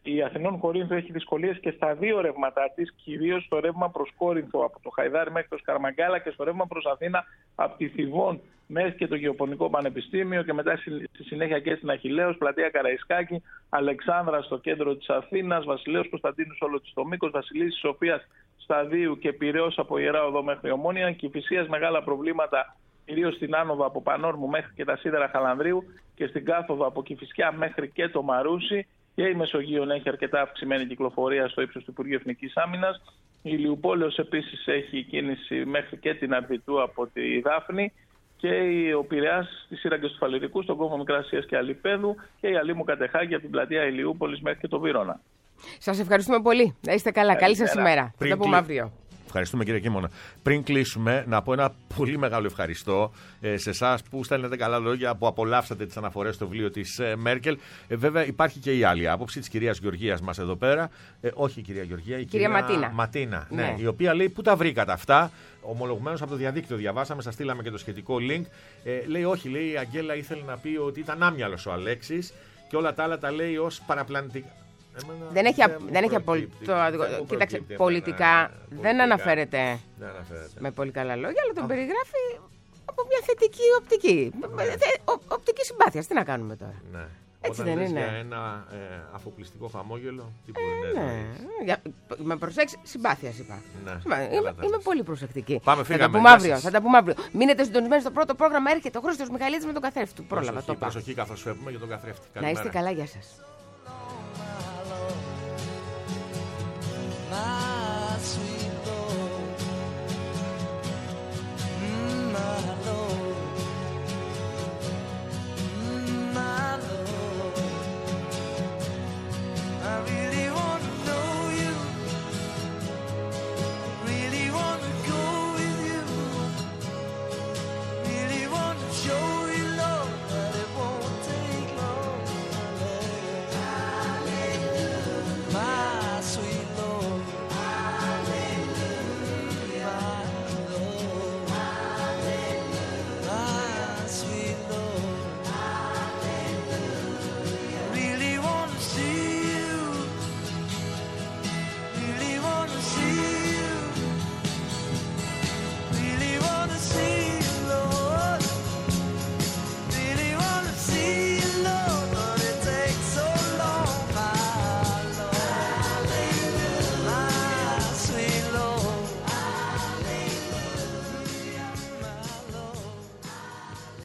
η Αθηνών Κορίνθου έχει δυσκολίες και στα δύο ρεύματά της, κυρίως στο ρεύμα προς Κόρινθο από το Χαϊδάρι μέχρι το Σκαρμαγκάλα και στο ρεύμα προς Αθήνα από τη Θηβών μέχρι και το Γεωπονικό Πανεπιστήμιο και μετά στη συνέχεια και στην Αχιλλέως, πλατεία Καραϊσκάκη, Αλεξάνδρα στο κέντρο της Αθήνας, Βασιλέως Κωνσταντίνου όλο της το μήκος, Βασιλίσσης Σοφίας Σταδίου και Πειραιώς από Ιερά Οδό μέχρι Ομόνια, Κηφισίας μεγάλα προβλήματα κυρίως στην άνοδο από Πανόρμου μέχρι και τα Σίδερα Χαλανδρίου και στην κάθοδο από Κηφισιά μέχρι και το Μαρούσι. Και η Μεσογείων έχει αρκετά αυξημένη κυκλοφορία στο ύψος του Υπουργείου Εθνικής Άμυνας. Η Ηλιουπόλεως επίσης έχει κίνηση μέχρι και την Αρβιτού από τη Δάφνη. Και ο Πειραιάς στις σύραγγες του Φαληρικού, στον κόμβο Μικράσιας και Αλιπέδου. Και η Αλήμου Κατεχάκη από την πλατεία Ηλιούπολης μέχρι και το Βύρωνα. Σας ευχαριστούμε πολύ. Να είστε καλά. Καλή σας ημέρα. Θα τα πούμε αύριο. Ευχαριστούμε κύριε Κίμωνα. Πριν κλείσουμε, να πω ένα πολύ μεγάλο ευχαριστώ ε, σε εσάς που στέλνετε καλά λόγια, που απολαύσατε τις αναφορές στο βιβλίο της ε, Μέρκελ. Ε, βέβαια υπάρχει και η άλλη άποψη της κυρίας Γεωργίας μας εδώ πέρα. Ε, όχι η κυρία Γεωργία, η κυρία, κυρία Ματίνα. Ματίνα ναι, ναι. Η οποία λέει πού τα βρήκατε αυτά. Ομολογουμένως από το διαδίκτυο διαβάσαμε, σας στείλαμε και το σχετικό link. Ε, λέει όχι, λέει η Αγγέλα ήθελε να πει ότι ήταν άμυαλος ο Αλέξης και όλα τα άλλα τα λέει ως παραπλανητικά. Εμένα δεν έχει, δεν δεν έχει απολύτω. Κοίταξε, πολιτικά ναι, δεν, αναφέρεται δεν αναφέρεται με πολύ καλά λόγια, αλλά τον περιγράφει από μια θετική οπτική. Ναι. Ο, οπτική συμπάθεια. Τι να κάνουμε τώρα. Ναι. Έτσι Όταν δεν είναι. Για ένα ε, αφοπλιστικό χαμόγελο, τι μπορεί ε, να είναι. Για, με προσέξει, συμπάθεια είπα. Ναι. Είμαι, είμαι, είμαι πολύ προσεκτική. Πάμε, φύγαμε. Θα τα πούμε αύριο. Θα τα πούμε αύριο. Μείνετε συντονισμένοι στο πρώτο πρόγραμμα. Έρχεται ο Χρήστος Μιχαλίδης με τον καθρέφτη του. Πρόλαβα. Προσοχή, προσοχή καθώς φεύγουμε για τον καθρέφτη. Να είστε καλά, γεια σας.